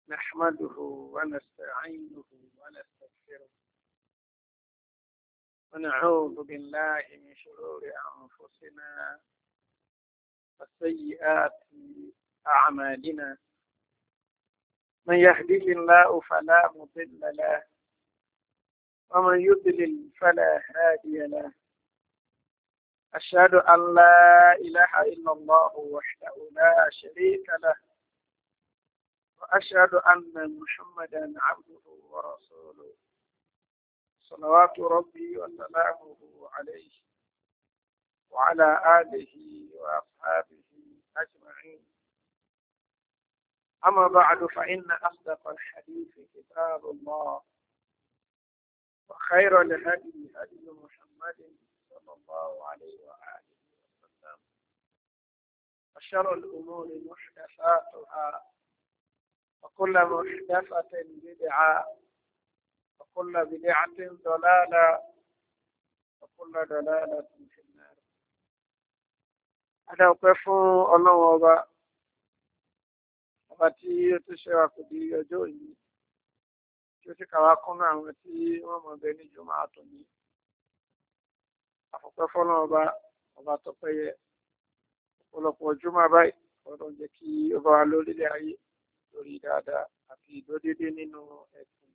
نحمده ونستعينه ونستغفره ونعوذ بالله من شرور أنفسنا وسيئات أعمالنا. من يهده الله فلا مضل له ومن يضلل فلا هادي له. أشهد أن لا إله إلا الله وحده لا شريك له، وأشهد أن محمدا عبده ورسوله صلوات ربي وسلامه عليه وعلى آله وأصحابه أجمعين. أما بعد، فإن أصدق الحديث كتاب الله، وخير الهدي هدي محمد صلى الله عليه وآله وسلم، وشر الأمور محدثاتها، وكل محدثة بدعة، وكل بدعة ضلالة، وكل ضلالة في النار. هذا وقف الله وبا وباتي تشوى كدي يجوي تشوى كواكونا وتي وما بين جمعة تني. وقف الله وبا وباتي ọ̀pọ̀lọpọ̀ jùmọ̀ báyìí ọ̀rọ̀ jẹ́ kí ọba wa lórílẹ̀ ayé lórí dáadáa àti ìdódédé nínú ẹ̀sìn.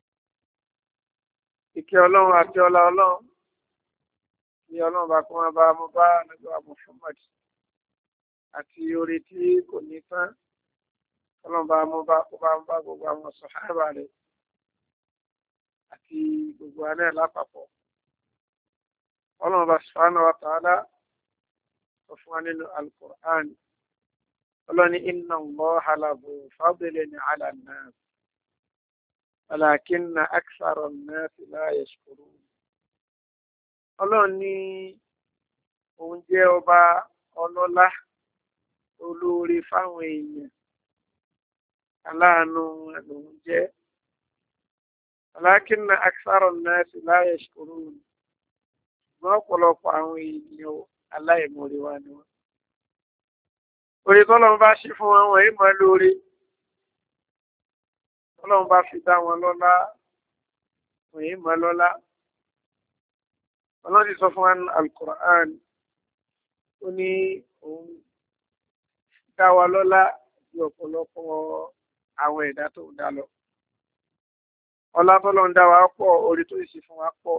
Ìkẹ́ ọlọ́run àti ọlá ọlọ́run ní ọlọ́run bá kún wọn bá mú bá nígbà Muhammad àti orí tí kò ní tán ọlọ́run bá mú bá kó bá ń bá gbogbo àwọn sàhábà rẹ̀ àti gbogbo àná lápapọ̀. Ọlọ́run bá subhanahu wa ta'ala وفوان القرآن قال إن الله لذو فضل على الناس ولكن أكثر الناس لا يشكرون. Ọlọ́run ní òun jẹ́ ọba ọlọ́lá olóore fáwọn èèyàn, aláàánú lòun jẹ́. ولكن أكثر الناس لا يشكرون. Ṣùgbọ́n ọ̀pọ̀lọpọ̀ àwọn èèyàn aláìmoore wa ni wọn. Oore tọ́lọ́run bá ṣe fún wọn wọ̀nyí mọ́ lóore. Tọ́lọ́run bá fi dá wọn lọ́lá wọ̀nyí mọ́ lọ́lá. Ọlọ́run ti sọ fún wọn Al-Qur'an ó ní òun dá wa lọ́lá ju ọ̀pọ̀lọpọ̀ àwọn ẹ̀dá tó dá lọ. Ọlá tọ́lọ́run dá wa pọ̀, oore tó ṣe fún wa pọ̀.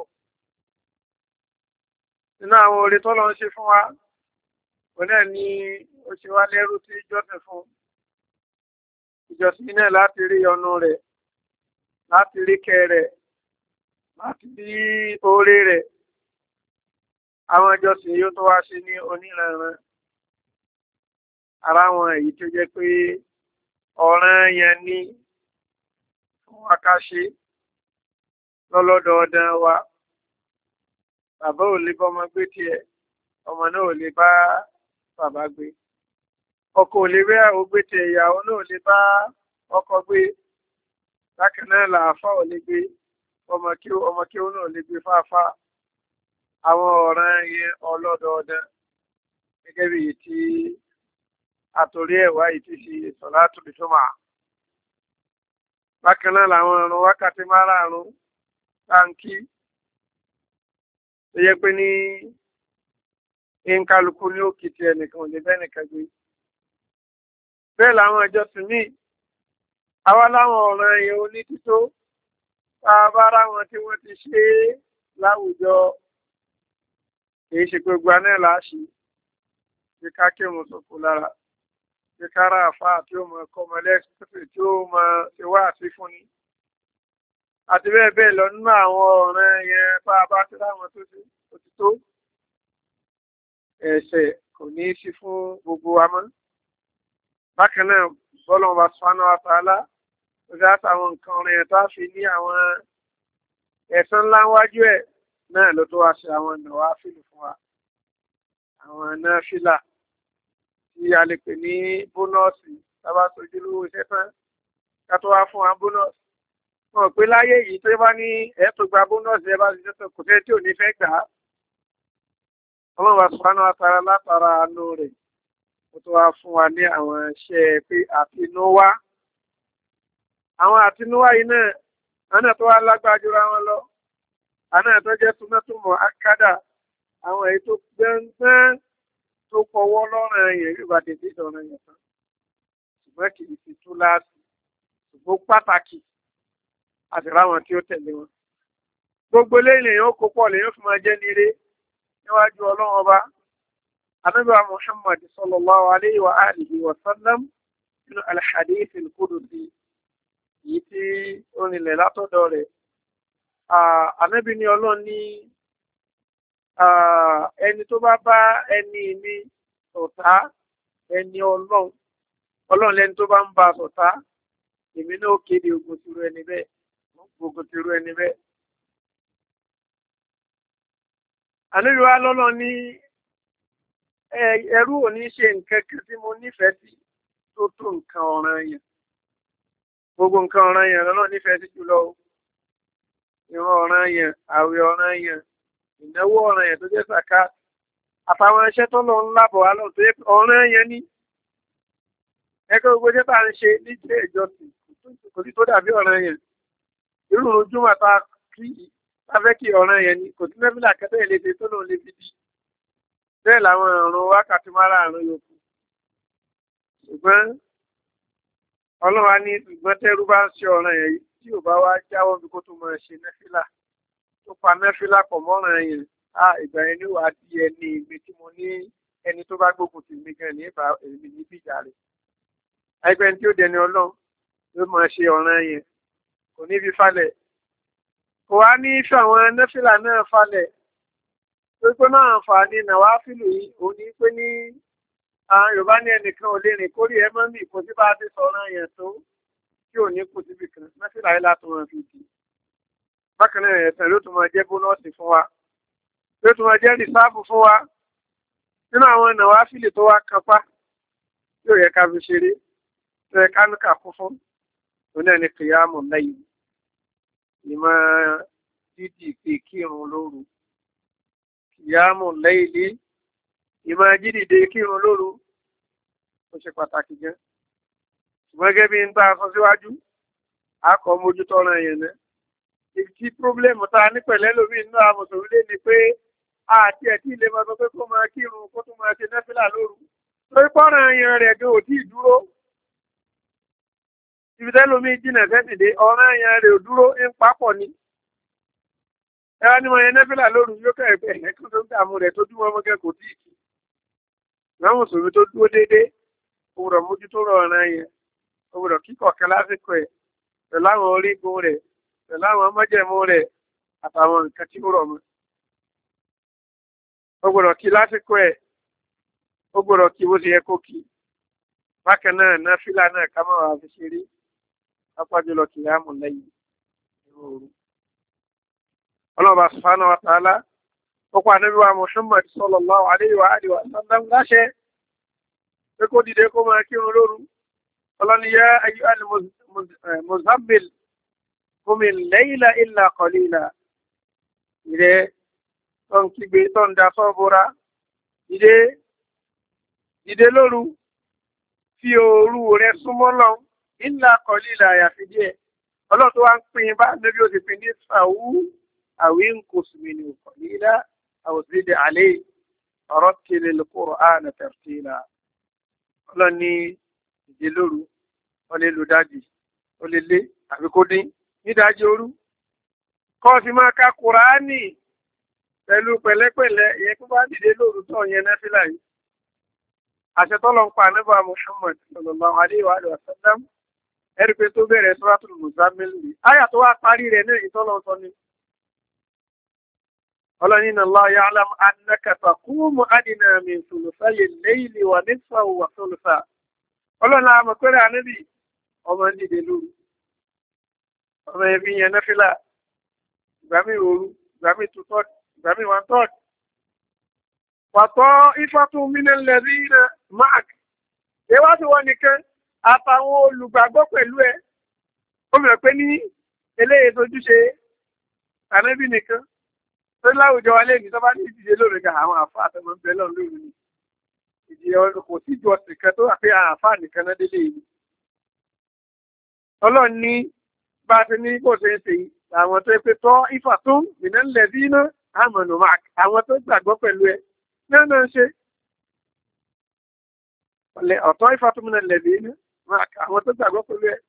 Nínú àwọn oore tọ́lọ́run ń ṣe fún wa òun náà ni ó ṣe wá lẹ́rú tí ìjọsìn fún ìjọsìn náà láti rí ọnu rẹ̀, láti rí kẹ́ rẹ̀, láti rí oore rẹ̀. Àwọn ìjọsìn yóò tó wá ṣe ní oníranran. Ara wọn èyí tó jẹ́ pé ọ̀ranyàn ni fún wa ká ṣe lọ́lọ́dọọdún wa. Bàbá ò lè bá ọmọ gbé tiẹ̀, ọmọ náà ò lè bá bàbá gbé. Ọkọ ò lè bá ìyàwó gbé tiẹ̀, ìyàwó náà ò lè bá ọkọ gbé. Bákan náà làáfà ò lè gbé, ọmọ kí ó náà lè gbé fáfá. Àwọn ọ̀ràn yẹn ọlọ́dọọdún gẹ́gẹ́ bí ti àtòrí ẹ̀wá yìí ti ṣe sọ̀látùl jumu'ah. Bákan náà làwọn ọ̀run wákàtí márààrún táǹkì tó yẹ pé ní nkálukú ní òkìtì ẹnìkan ò lè bẹ́ẹ̀ nìkan gbé. Bẹ́ẹ̀ làwọn ìjọsìn míì, àwa láwọn ọ̀ràn yẹn onítító tá a bá ráwọn tí wọ́n ti ṣe é láwùjọ kì í ṣe pé gba náà láṣì bí ká kírun sókò lára, bí ká rà àfáà tí ó mọ ẹ̀kọ́ ọmọlẹ́sìn tí ó mọ ṣe wá àti fún ni. Àti bẹ́ẹ̀ bẹ́ẹ̀ lọ nínú àwọn ọ̀ràn yẹn bá a bá ti láwọn tó ti tó ẹ̀ṣẹ̀ kò ní í sí fún gbogbo wa mọ́. Bákan náà bọ́lọ́run bá subhanahu wa ta'ala ó dá àwọn nǹkan ọ̀rìn ẹ̀ tá a fi ní àwọn ẹ̀san ńlá wájú ẹ̀ náà ló tó wá ṣe àwọn nàwáfílù fún wa. Àwọn náfílà tí a lè pè ní bónọ́ọ̀sì tábà sojú lówó iṣẹ́ tán ká tó wá fún wa bónọ́ọ̀sì. Wọ́n pé láyé yìí tó bá ní ẹ̀ tó gba bónọ́ọ̀sì ẹ bá ti tẹ́tọ̀ kò tẹ́ tí ò ní fẹ́ gbà á. Ọlọ́run subhanahu wa ta'ala látara àánú rẹ̀ ó tó wá fún wa ní àwọn iṣẹ́ pé àtinúwá àwọn àtinúwá yìí náà àná tó wá lágbára jura wọn lọ àná tó jẹ́ súnmọ́tòmọ̀ akádà àwọn èyí tó gbẹ́ngbẹ́n tó fọwọ́ lọ́rùn ẹ̀yìn ìrìbà tètè ìdọ̀rọ̀ ẹ̀yìn tán ṣùgbọ́n kì í ti tú láti ṣùgbọ́n pàtàkì àti ráwọn tí ó tẹ̀lé wọn. gbogbo lẹ́yìn lèyàn ó kó pọ̀ lèyàn fi máa jẹ́ nílé níwájú ọlọ́run ọba. Ànábì wa Muhammad sallallahu alayhi wa alihi wa sallam nínú al-hadith al-qudusi yìí tí ó nílẹ̀ látọ̀dọ̀ rẹ̀. Ànábì ní ọlọ́run ní ẹni tó bá bá ẹni mi ṣọ̀tá ẹni ọlọ́run lẹ́ni tó bá ń bá ṣọ̀tá èmi náà kéde ogun tìrú ẹni bẹ́ẹ̀ ogun tìrú ẹni bẹ́ẹ̀. Ànábì wa lọ́lọ́ ní ẹrú ò ní ṣe nǹkan kan tí mo nífẹ̀ẹ́ sí tó tó nǹkan ọ̀ranyàn. Gbogbo nǹkan ọ̀ranyàn lọ́lọ́ nífẹ̀ẹ́ sí jùlọ o. Ìran ọ̀ranyàn, àwẹ̀ ọ̀ranyàn, ìnáwó ọ̀ranyàn tó jẹ́ sàká àtàwọn iṣẹ́ tó lọ ń lábọ̀ wá lọ tó yẹ ọ̀ranyàn ní. Ẹgbẹ́ gbogbo jẹ́ bá ń ṣe nílé ìjọsìn kò sí tó dàbí ọ̀ranyàn. Irú ojúmọ̀ ta kí afẹ́ kí ọ̀ranyàn ní kò sí mẹ́fìlà kẹtẹ́ ìlédè tó lòun lè fi dí. Bẹ́ẹ̀ làwọn ọ̀run wákàtí márààrún yòókù. Ṣùgbọ́n Ọlọ́run á ní ṣùgbọ́n tẹ́rú bá ń ṣe ọ̀ranyàn yìí tí ò bá wá jáwọ́ bí kó tó máa ṣe nẹ́fìlà tó pa nẹ́fìlà pọ̀ mọ́ràn yẹn ìgbà yẹn ní wàá di ẹni ìgbé tí mo ní ẹni tó bá gbógun tì mí gan ní ìbá èmi ní bíjà rẹ̀. Ẹgbẹ́ tí ó dẹni Ọlọ́run ló máa ṣe ọ̀ràn yẹn kò ní fi falẹ̀ kò wá ní fẹ́ àwọn nẹ́fìlà náà falẹ̀ tó pé máa ń fà ní nàwáfìlù yìí òun ní pé ní àwọn Yorùbá ní ẹnìkan ò lè rìn kórìí ẹ mọ́ mì kò sí bá a ti sọ̀ràn yẹn tó tí ò ní kù síbi kan nẹ́fìlà yìí látọ̀ wọn fi dì. Bákan náà ẹ̀sán ló tún máa jẹ́ bónọ́ọ̀sì fún wa ló tún máa jẹ́ rìsáàbù fún wa nínú àwọn nàwáfìlì tó wá kápá tí ò yẹ ká fi ṣeré tó yẹ ká ní kà kún fún òun náà ní kìyàmù lẹ́yìn ìmọ̀ dídì pé kírun lóru kìyàmù lẹ́yìn ìmọ̀ dídìde kírun lóru ó ṣe pàtàkì gan ṣùgbọ́n gẹ́gẹ́ bí n bá a sọ síwájú a kọ́ mójútó ọ̀ràn yẹn náà ìtí pírọ́blẹ́mù tá a ní pẹ̀lẹ́ lómi inú àwọn mùsùlùmí lé ni pé àti ẹ̀tí ilé máa sọ pé kó máa kírun kó tún máa ṣe nẹ́fìlà lóru torí pọ́nrán yẹn rẹ̀ gan ò tí ì dúró ibi tẹ́lómi jìnà sẹ́tìdé ọ̀ràn yẹn rẹ̀ ò dúró ń papọ̀ ni ẹ̀rọ ni mo yẹn nẹ́fìlà lóru yóò kẹ́ẹ̀pẹ́ ẹ̀kún tó ń dààmú rẹ̀ tó dúró ọmọge kò tí ì kì àwọn mùsùlùmí tó dúró déédéé òwúrọ̀ mójútó ọ̀ràn yẹn òwúrọ̀ kíkọ̀ọ̀kan lásìkò ẹ̀ pẹ̀lú àwọn orígun rẹ̀ pẹ̀lú àwọn májẹ̀mú rẹ̀ àtàwọn nǹkan tí ó rọ̀ mọ́. Ó gbọ́dọ̀ kí lásìkò ẹ̀ ó gbọ́dọ̀ kí bó ṣe yẹ kó kí. Bákan náà náfìlà náà ká máa wà fi ṣeré pápá jùlọ kìyàmù lẹ́yìn òru. Ọlọ́run subhanahu wa ta'ala ó pa Ànábì wa Muhammad sallallahu alayhi wa alihi wa sallam láṣẹ pé kó dìde kó máa kírun lóru. Ọlọ́ni yá ayyuhal muzammil Qumi al-layla illa qalila. Ìrẹ́ tó ń kígbe tó ń da sọ́búra. Dìde lóru. Fi òru rẹ̀ súnmọ́ lọ. Illa qalila àyàfi díẹ̀. Ọlọ́run tó wá ń pín bá níbi ó ti pín ní sàwú awinqus minhu qalila aw zid alayhi warattilil Qur'ana tartila. Ọlọ́run ní dìde lóru. Ó lè lò dájì. Ó lè lé àbí kó dín. Nídájí òru kọ́ fi máa ka Kùránì pẹ̀lú pẹ̀lẹ́pẹ̀lẹ́ ìyẹn tó bá dìde lóru tó yẹn nẹ́fìlà yìí. Àṣẹ tọ́lọ̀ ń pa níbà Muhammad sallallahu alayhi wa sallam ẹ̀rí pé tó bẹ̀rẹ̀ Suratul Muzammil rí. Áyà tó wá parí rẹ̀ náà ìtọ́lọ̀ sọ ni. Ọlọ́run inna Allah ya'lam annaka taqumu adna min thuluthayi al-layli wa nisfahu wa thuluthahu. Ọlọ́run àmọ̀ pẹ́rẹ́ ànábì ọmọ ń dìde lóru. Ọmọ ẹbí yẹn nẹ́fìlà ìgbàmí òru ìgbàmí tutọ́d ìgbàmí wàntọ́d pàtó ìfọ́tún mílíọ̀nù ilẹ̀ mark ìwádìí wọn nìkan àtàwọn olùgbàgbọ́ pẹ̀lú ẹ ó mọ̀ pé ní eléyìí tójúṣe ànábì nìkan tó láwùjọ wa lẹ́yìn tó bá ní ìdíje lórí ga àwọn àfa àtọmọ ń bẹ lọ́n lórí ni ìdí kò sí ju ọ̀sìn kan tó wà pé àfa nìkan náà délé yìí ọlọ́run ní bá a ti ní kò ṣe é ṣe àwọn tó pé tọ́ ifá tó ń mìíràn lẹ́bí iná àmọ̀nà àwọn tó gbàgbọ́ pẹ̀lú ẹ náà náà ṣe ọ̀tọ́ ifá tó mìíràn lẹ́bí iná àwọn tó gbàgbọ́ pẹ̀lú ẹ.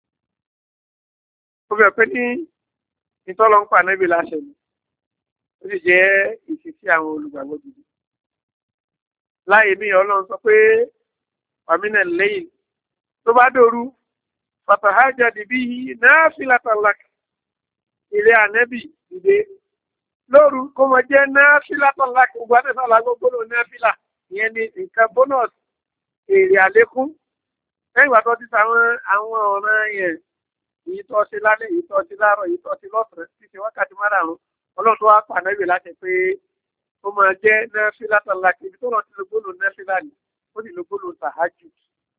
ó bẹ̀ pé ní ìtọ́lọ́ ń pa níbi láṣẹ ni ó sì jẹ́ ìṣesí àwọn olùgbàgbọ́ gidi. láyé mi ọlọ́run sọ pé wàmínà lẹ́yìn tó bá dòru fatahajjad bihi nafilatan lak ilé ànẹ́bì ìdè lóru kó mọ jẹ́ nafilatan lak gbogbo àtẹ́sàlá gbogbo náfìlà ìyẹn ni nǹkan bónọ́ọ̀sì èrè àlékún lẹ́yìn ìgbà tó ti sàwọn àwọn ọ̀ràn yẹn èyí tó ṣe lálẹ́ èyí tó ṣe láàárọ̀ èyí tó ṣe lọ́sàn-án ti ṣe wákàtí márùn-ún ọlọ́run tó wá pa ànẹ́bì láti pé ó máa jẹ́ nafilatan lak ibi tó lọ ti lo gbólóhùn náfìlà ni ó sì lo gbólóhùn tahajjud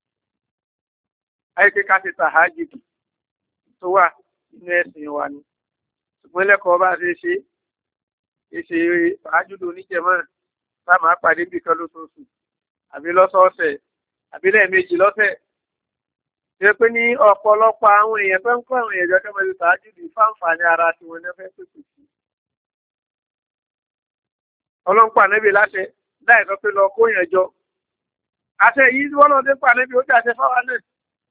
ayé ká ṣe tahajjud tó wà nínú ẹ̀sìn wa ni ṣùgbọ́n lẹ́kọ̀ọ́ bá ṣe ṣe tahajjud oníjẹmọ́ tá máa pàdé nìkan lóṣooṣù àbí lọ́sọ̀ọ̀sẹ̀ àbí lẹ́ẹ̀mejì lọ́sẹ̀ ṣe pé ní ọ̀pọ̀lọpọ̀ àwọn èèyàn tó ń kọ́ àwọn èèyàn jọ mẹ́rin tahajjud fáǹfààní ara tí wọ́n ní fẹ́ pèsè sí. ọlọ́pàá níbi láṣẹ láì sọ pé lọ kó yẹn jọ àṣẹ yìí wọ́n lọ́dún pa níbi ó jẹ́ àṣẹ fáwọn náà.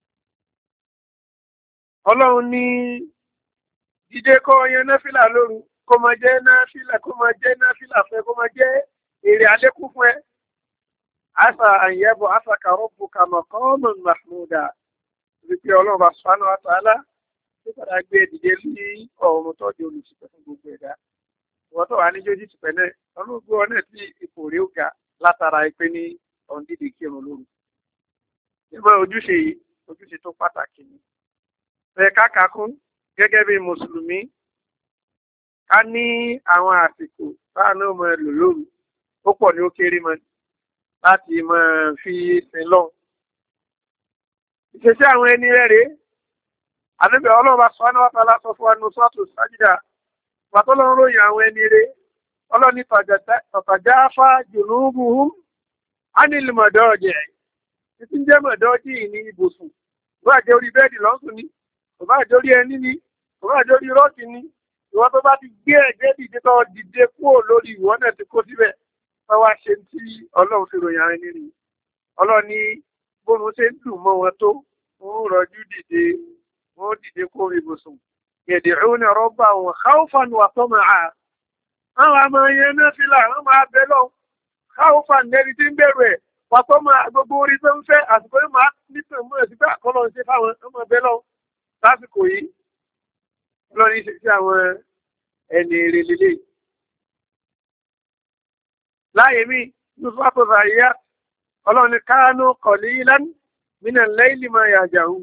ọlọ́run ní dídé kọ́ yẹn náfìlà lóru kó máa jẹ́ náfìlà fẹ́ kó máa jẹ́ èrè àlékún fún ẹ. àṣà àyẹ̀bọ̀ àṣàkà rọ́bù kàmọ̀ kọ́ọ̀mù mahmuda wípé ọlọ́run bá subhanahu wa ta'ala tó padà gbé dìde ní ọ̀run tọ́jú olùsìpẹ̀ fún gbogbo ẹ̀dá. ìwọ́n tó wà ní jójì tìpẹ́ náà ọlọ́run gbé ọ náà sí ipò rí ògà látara ìpè ní ọ̀n dídì kírun lóru. nígbà ojúṣe yìí ojúṣe tó pàtàkì ni. ẹ kákàkún gẹ́gẹ́ bí mùsùlùmí ká ní àwọn àsìkò táwọn náà máa lò lóru ó pọ̀ ní ó kéré mọ́ láti máa fi sin lọ́hùn. ìṣesí àwọn ẹni rẹ̀ ànábì ọlọ́run bá subhanahu wa ta'ala sọ fún wa nínú sọ́ọ̀tù sájídà pàtó lọ́n ròyìn àwọn ẹni rẹ̀ ọlọ́run ní tatajafa junubuhum anil madaji títí ń jẹ́ mọ̀dọ́jì ní ibùsùn bó àjẹ́ orí bẹ́ẹ̀dì lọ́sùn ni kò bá àjẹ́ orí ẹni ni kò bá àjẹ́ orí rọ́ọ̀kì ni ìwọ́n tó bá ti gbé ẹ̀jẹ̀ dìde tó dìde kúrò lórí ìwọ́n náà ti kó síbẹ̀ wọ́n wá ṣe tí ọlọ́run fi ròyìn àwọn ẹni rẹ̀ ọlọ́run ní bóun ṣe ń dùn mọ́ wọn tó wọ́n rọjú dìde wọ́n dìde kó ibùsùn yad'una rabbahum khawfan wa tama'an àwọn àmọ́ yẹn náà fi là wọ́n máa bẹ́ lọ khawfan nẹ́ni tí ń bẹ̀rù ẹ̀ wà tama'an gbogbo orí tó ń fẹ́ àsìkò yìí máa nítorí mú ẹ̀sìn pé àkọlọ́ ń ṣe fáwọn ọmọ bẹ́ lọ lásìkò yìí ọlọ́run ṣe sí àwọn ẹni èrè lélẹ̀ láyé mi nusratu Zariyat ọlọ́run ní kánú qalilan mina al-layli ma yahja'un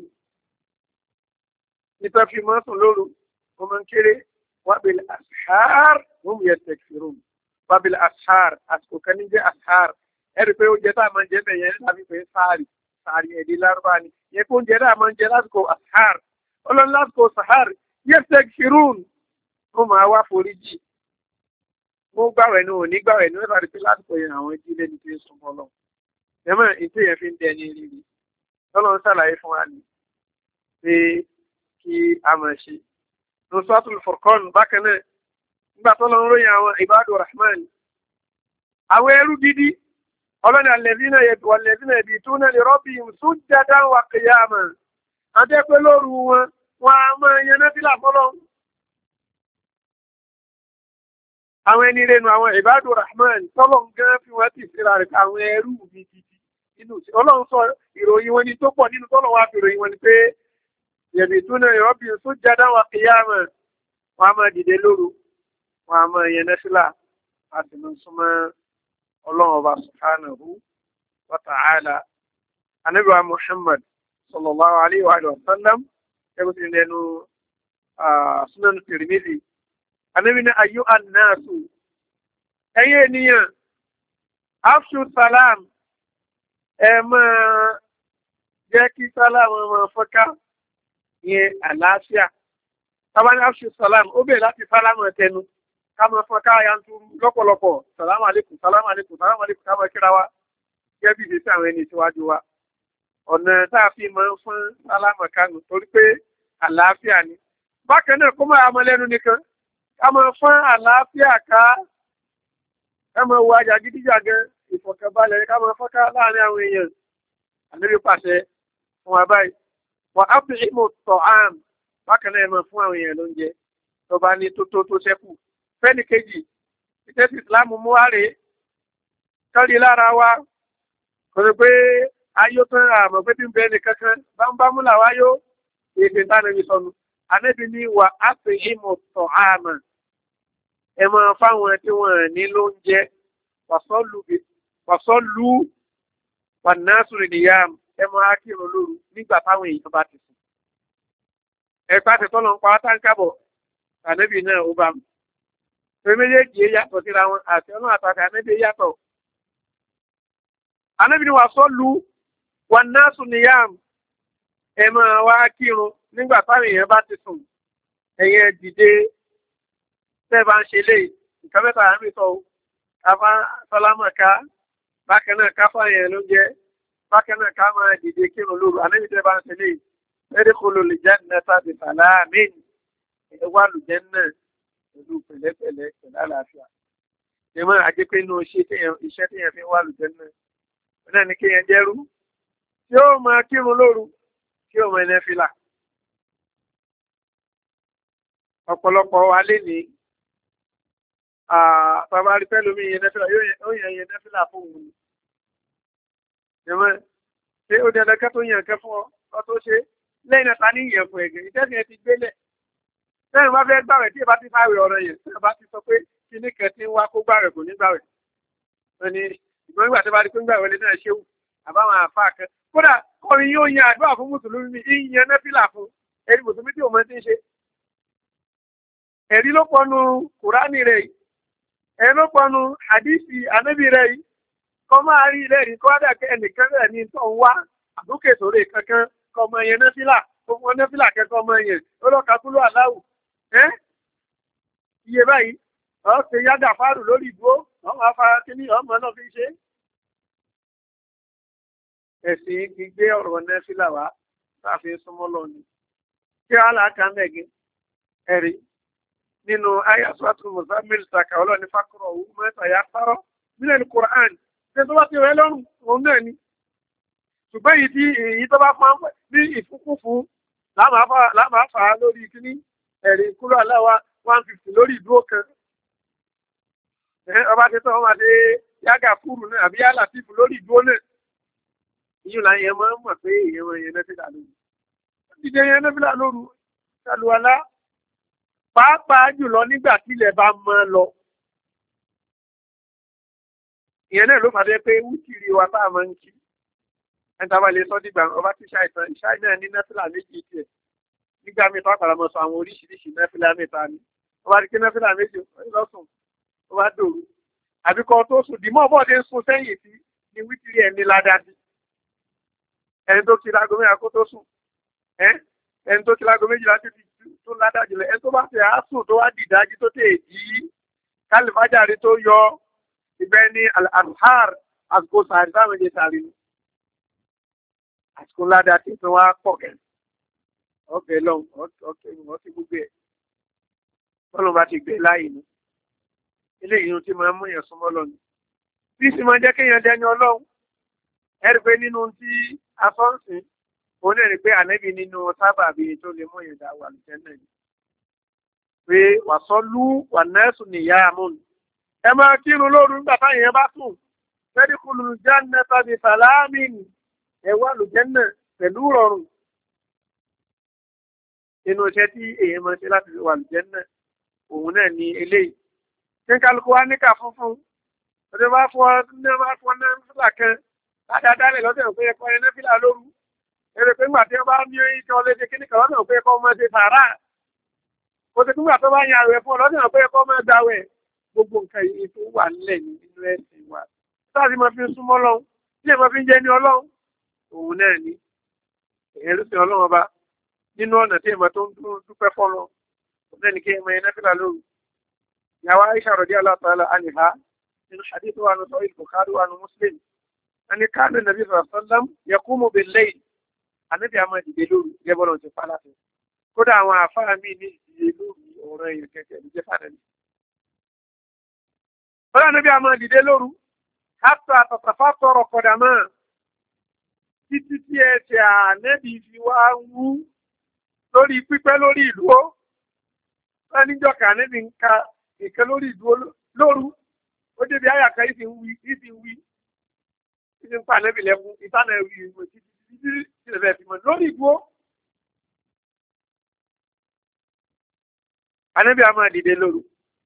nípa fi mọ́ sùn lóru ọmọ kéré wabil ashar hum yastakbirun wabil ashar àsìkò kan ní jẹ́ ashar ẹ̀rí pé ó jẹ́ tá a máa ń jẹ́ bẹ̀yẹn láti pé sáàrì ẹ̀dí lárúbá ni yẹ kó ń jẹ́ tá a máa ń jẹ́ lásìkò ashar ọlọ́run lásìkò sahar yastakbirun ó máa wá foríjì mo gbàwẹ̀ ní òní gbàwẹ̀ ní wẹ́fà rí pé lásìkò yẹn àwọn ẹjí lẹ́ni tí ń súnmọ́ lọ ẹ̀mọ́ ìtò yẹn fi ń dẹ ní rírí tọ́lọ́run ṣàlàyé fún wa ní pé kí a mọ̀ ṣe Suratul Furqan bákan náà nígbà tọ́lọ́run ròyìn àwọn Ibadur Rahman àwọn ẹrú gidi ọlọ́ni alladhina yabituna li rabbihim sujjadan wa qiyaman adẹ́pẹ́ lóru wọn a máa yan náfìlà fọ́lọ́ àwọn ẹni rẹnu àwọn Ibadur Rahman tọ́lọ́run gan fi wọ́n ti síra rẹ̀ àwọn ẹrú gidi inú ọlọ́run sọ ìròyìn wọn ni tó pọ̀ nínú tọ́lọ́run wá fi ìròyìn wọn ni pé yabituna li rabbihim sujjadan wa qiyaman wọn a máa dìde lóru wọn a máa yan náfìlà àti mọ̀ súnmọ́ ọlọ́run ọba subhanahu wa ta'ala Ànábì wa Muhammad sallallahu alayhi wa sallam ẹgbẹ́ tí lẹ́nu Sunan Tirmidhi Ànábì ní ayyuhan nasu ẹ̀yin ènìyàn afshu salam ẹ máa jẹ́ kí sálámù máa fọ́ká yẹn àlàáfíà tabani afshu salam ó bẹ̀rẹ̀ láti sálámù ẹ̀tẹnu káàmù fọ́ká yanturu lọ́pọ̀lọpọ̀ salamu alaikum salamu alaikum salamu alaikum káàmù kíra wa gẹ́bí ìdí sí àwọn ẹni síwájú wa ọ̀nà tá a fi máa ń fún sálámà kánú torí pé àlàáfíà ni. Bákan náà kó máa mọ lẹ́nu nìkan ká máa fún àlàáfíà ká máa wo ajàgídíjàgan ìfọ̀kànbalẹ̀ ká máa fọ́ká láàrin àwọn èèyàn. Ànábì pàṣẹ fún wa báyìí. Wà á fi ìmọ̀ tọ̀ àm bákan náà máa fún àwọn èèyàn lóúnjẹ tó bá ní tó ṣẹ́kù. Fẹ́ni kejì ìtẹ́sí ìsìlámù mú wá rèé kọ́rí lára wa kò sí pé ayó tán àmọ̀ pé tí ń bẹ ní kankan bámúbámú làwa yó èdè tánàbí sọnù. Ànábì ní wà á fi ìmọ̀ tọ̀ àmà ẹ máa fáwọn tí wọ́n ní lóúnjẹ wàsọ́lù wànásùrì nìyá ẹ máa kírun lóru nígbà táwọn èèyàn bá ti sùn. ẹ̀pá ti tọ́lọ̀ ń pa wá táǹkàbọ̀ ànábì náà ó bá mu. pé méjèèjì yàtọ̀ síra wọn àti ọlọ́run àtàkà ànábì yàtọ̀. ànábì ni wàsọ́lù wànásùrì nìyá ẹ máa wá kírun nígbà táwọn èèyàn bá ti sùn. ẹ̀yẹ dìde tẹ́ bá ń ṣe lé nǹkan mẹ́ta àmì sọ káfá sálámà ká bákan náà káfá yẹn ló jẹ́ bákan náà ká máa dìde kírun lóru ànábì tẹ́ bá ń ṣe lé ẹ̀ẹ́dẹ́kọlù lè jẹ́ nẹ́ta bí sàlámì ẹ̀wà lùjẹ́ náà pẹ̀lú pẹ̀lẹ́pẹ̀lẹ́ pẹ̀lú àlàáfíà. ìmọ̀ àjẹpẹ́ inú iṣẹ́ téèyàn fi wà lùjẹ́ náà náà ní kéèyàn jẹ́rú tí ó máa kírun lóru tí ó máa ẹnẹ́ fìlà. ọ̀pọ̀lọpọ̀ wa lé ní bàbá rí pẹ́lú mi yẹn nẹ́fìlà yóò yẹn nẹ́fìlà fún òun ni. ìmọ̀ ṣé ó dandan kẹ́ tó yàn kẹ́ fún ọ tó ṣe lẹ́yìn náà ta ní ìyẹn fún ẹ̀gẹ́ ìtẹ́sìn ẹ ti gbélẹ̀. sẹ́yìn bá fẹ́ gbàwẹ̀ tí ìbá ti fáwẹ̀ ọ̀rọ̀ yẹn sẹ́yìn bá ti sọ pé kíní kan ti ń wá kó gbàwẹ̀ kò ní gbàwẹ̀. wọ́n ní ìgbọ́n ìgbà tó bá di pé ń gbàwẹ̀ lé náà ṣéwù àbáwọn àfáà kan. kódà kọrin yóò yan àdúrà fún mùsùlùmí ìyẹn nẹ́fìlà fún ẹni mùsùlùmí tí òun ti ń ṣe. ẹ̀rí ló pọnu kùránì rẹ̀ yìí ẹ̀rí ló pọnu àdìsí ànábì rẹ̀ yìí kọ́ máa rí ilé rí kọ́ dàkẹ́ ẹnìkan rẹ̀ ní tó ń wá àdókè sórí kankan kọ́ ọmọ yẹn nẹ́fìlà gbogbo nẹ́fìlà kẹ́kọ̀ọ́ ọmọ yẹn olóka kúló aláwù iye báyìí ọ̀ ṣe yáda fáàrù lórí ìdúró ọmọ afárá kínní ọmọ náà fi ṣe. ẹ̀sìn gbígbé ọ̀rọ̀ nẹ́fìlà wá láàfin súnmọ́ lọ ni kí aláàkà mẹ́gin ẹ̀rí nínú ayasọ́tún mùsàmìl sàkà ọlọ́ni fákọ̀rọ̀ òun mẹ́ta yà sárọ́ nílẹ̀ ní Qur'an ṣe tó bá ti rẹ̀ lọ́rùn òun náà ni. ṣùgbọ́n èyí tó bá pọ́n ní ìfúkúfú lámàáfà lórí kíní ẹ̀rí kúrò aláwa 150 lórí ìdúró kan. ọba ti tọ́ wọn àti yága fúrù náà àbí yálà tìfù lórí ìdúró náà. ìyún là ń yẹn máa ń mọ̀ pé èèyàn wọn yẹn nẹ́fìlà lóru. dídé yẹn nẹ́fìlà lóru ṣàlùwàlá pàápàá jùlọ nígbà tí ilẹ̀ bá mọ́ lọ. ìyẹn náà ló fàdé pé wúkìrì wa tá a máa ń kí. ẹ̀ńtà bá lè sọ dìgbà ọba tí ṣàìsàn ìṣáì náà ní nẹ́fìlà méjì tiẹ̀. nígbà mi tó àpàrà mọ̀ sọ àwọn oríṣiríṣi nẹ́fìlà mẹ́ta ni. ọba ti kí nẹ́fìlà méjì lọ́sùn ó bá dòru. àbíkọ tó sùn dìmọ́ bọ́ọ̀dé ń sun sẹ́yìn sí ni wúkìrì ẹ̀ ní ládàbí. ẹni tó kí lágo mẹ́ta kó tó sùn. ẹni tó kí lágo méjìlá tó ládájú lẹ ẹni tó bá fẹ́ àásùn tó wá dìdájú tó tẹ̀ jí kálífàjáre tó yọ ibẹ̀ ní al-anhar àsìkò sàárì táwọn èdè sàárì ni àsìkò ládàá tí tó wá pọ̀ kẹ́ ọ̀kẹ́ lọ́n ọ̀kẹ́ gbogbo ẹ̀ bọ́lọ̀ bá ti gbé láàyè ni eléyìí tí máa ń mú yẹn súnmọ́ lọ́nu bí sì máa jẹ́ kéèyàn dẹni ọlọ́run ẹ̀rí pé nínú tí asọ́nsìn òun náà ni pé ànábì nínú sábàbí tó lè mú ìdá wà lùjẹ́ náà ni pé wàsọ́lú wà nẹ́sù nìyá àmúlù ẹ máa kírun lóru nígbà táyìn yẹn bá sùn fẹ́ẹ́dì kúlù jáde tàbí sàlámì ẹ wà lùjẹ́ náà pẹ̀lú rọrùn inú iṣẹ́ tí èèyàn máa ṣe láti wà lùjẹ́ náà òun náà ni eléyìí kí kálukú wá níkà funfun ọdún bá fọ náà fúlà kan ládàá lọ́dọ̀ pé ẹ̀kọ́ ẹ̀ náà fìlà lóru èrè pé ńgbà tí wọ́n bá ní ìtọ́ léde kíní kan lọ́nà pé ẹ̀kọ́ ọmọ ṣe sàárà kò sí nígbà tó bá yan àwẹ̀ fún ọ lọ́nà pé ẹ̀kọ́ ọmọ dáwẹ̀ gbogbo nǹkan yìí tó wà nílẹ̀ nínú ẹ̀sìn wa sáàsì máa fi ń súnmọ́ lọ́hùn tí ẹ̀ máa fi ń jẹ́ ní ọlọ́hun òun náà ni ẹ̀rú sí ọlọ́run ọba nínú ọ̀nà tí ẹ̀mọ́ tó ń dúpẹ́ fọ́lọ́ òun náà ni kí ẹ̀mọ́ ẹ̀ná fìlà lóru ìyàwó Aisha radiyallahu ta'ala anha nínú hadith wa nù sahih Bukhari wa nù Muslim ẹni káàdì nàbí sallallahu alaihi wasallam yaqumu bil-layl ànábì àmọ́ dìde lóru gẹ́gẹ́ bọ́lá ti pa láti kódà àwọn àfáà mi ní ìdílé lóru ọ̀rọ̀ èèyàn kẹ̀kẹ́ ní jẹ́ fàdánù. bọ́lá ànábì àmọ́ dìde lóru hátà àtàtàfà tọrọ kọ̀dà máa títí tí ẹsẹ̀ ànábì fi wá wú lórí pípẹ́ lórí ìdúró wọ́n níjọ́ kà ànábì ń ka ìkẹ́ lórí ìdúró lóru ó débi àyàká ìsìn wí ìsìn pa ànábì lẹ́kún ìtànà ìwì ìwé títí ìrẹ̀lẹ̀ ìfìmọ̀ lórí ìdúró. Ànábì a máa dìde lóru.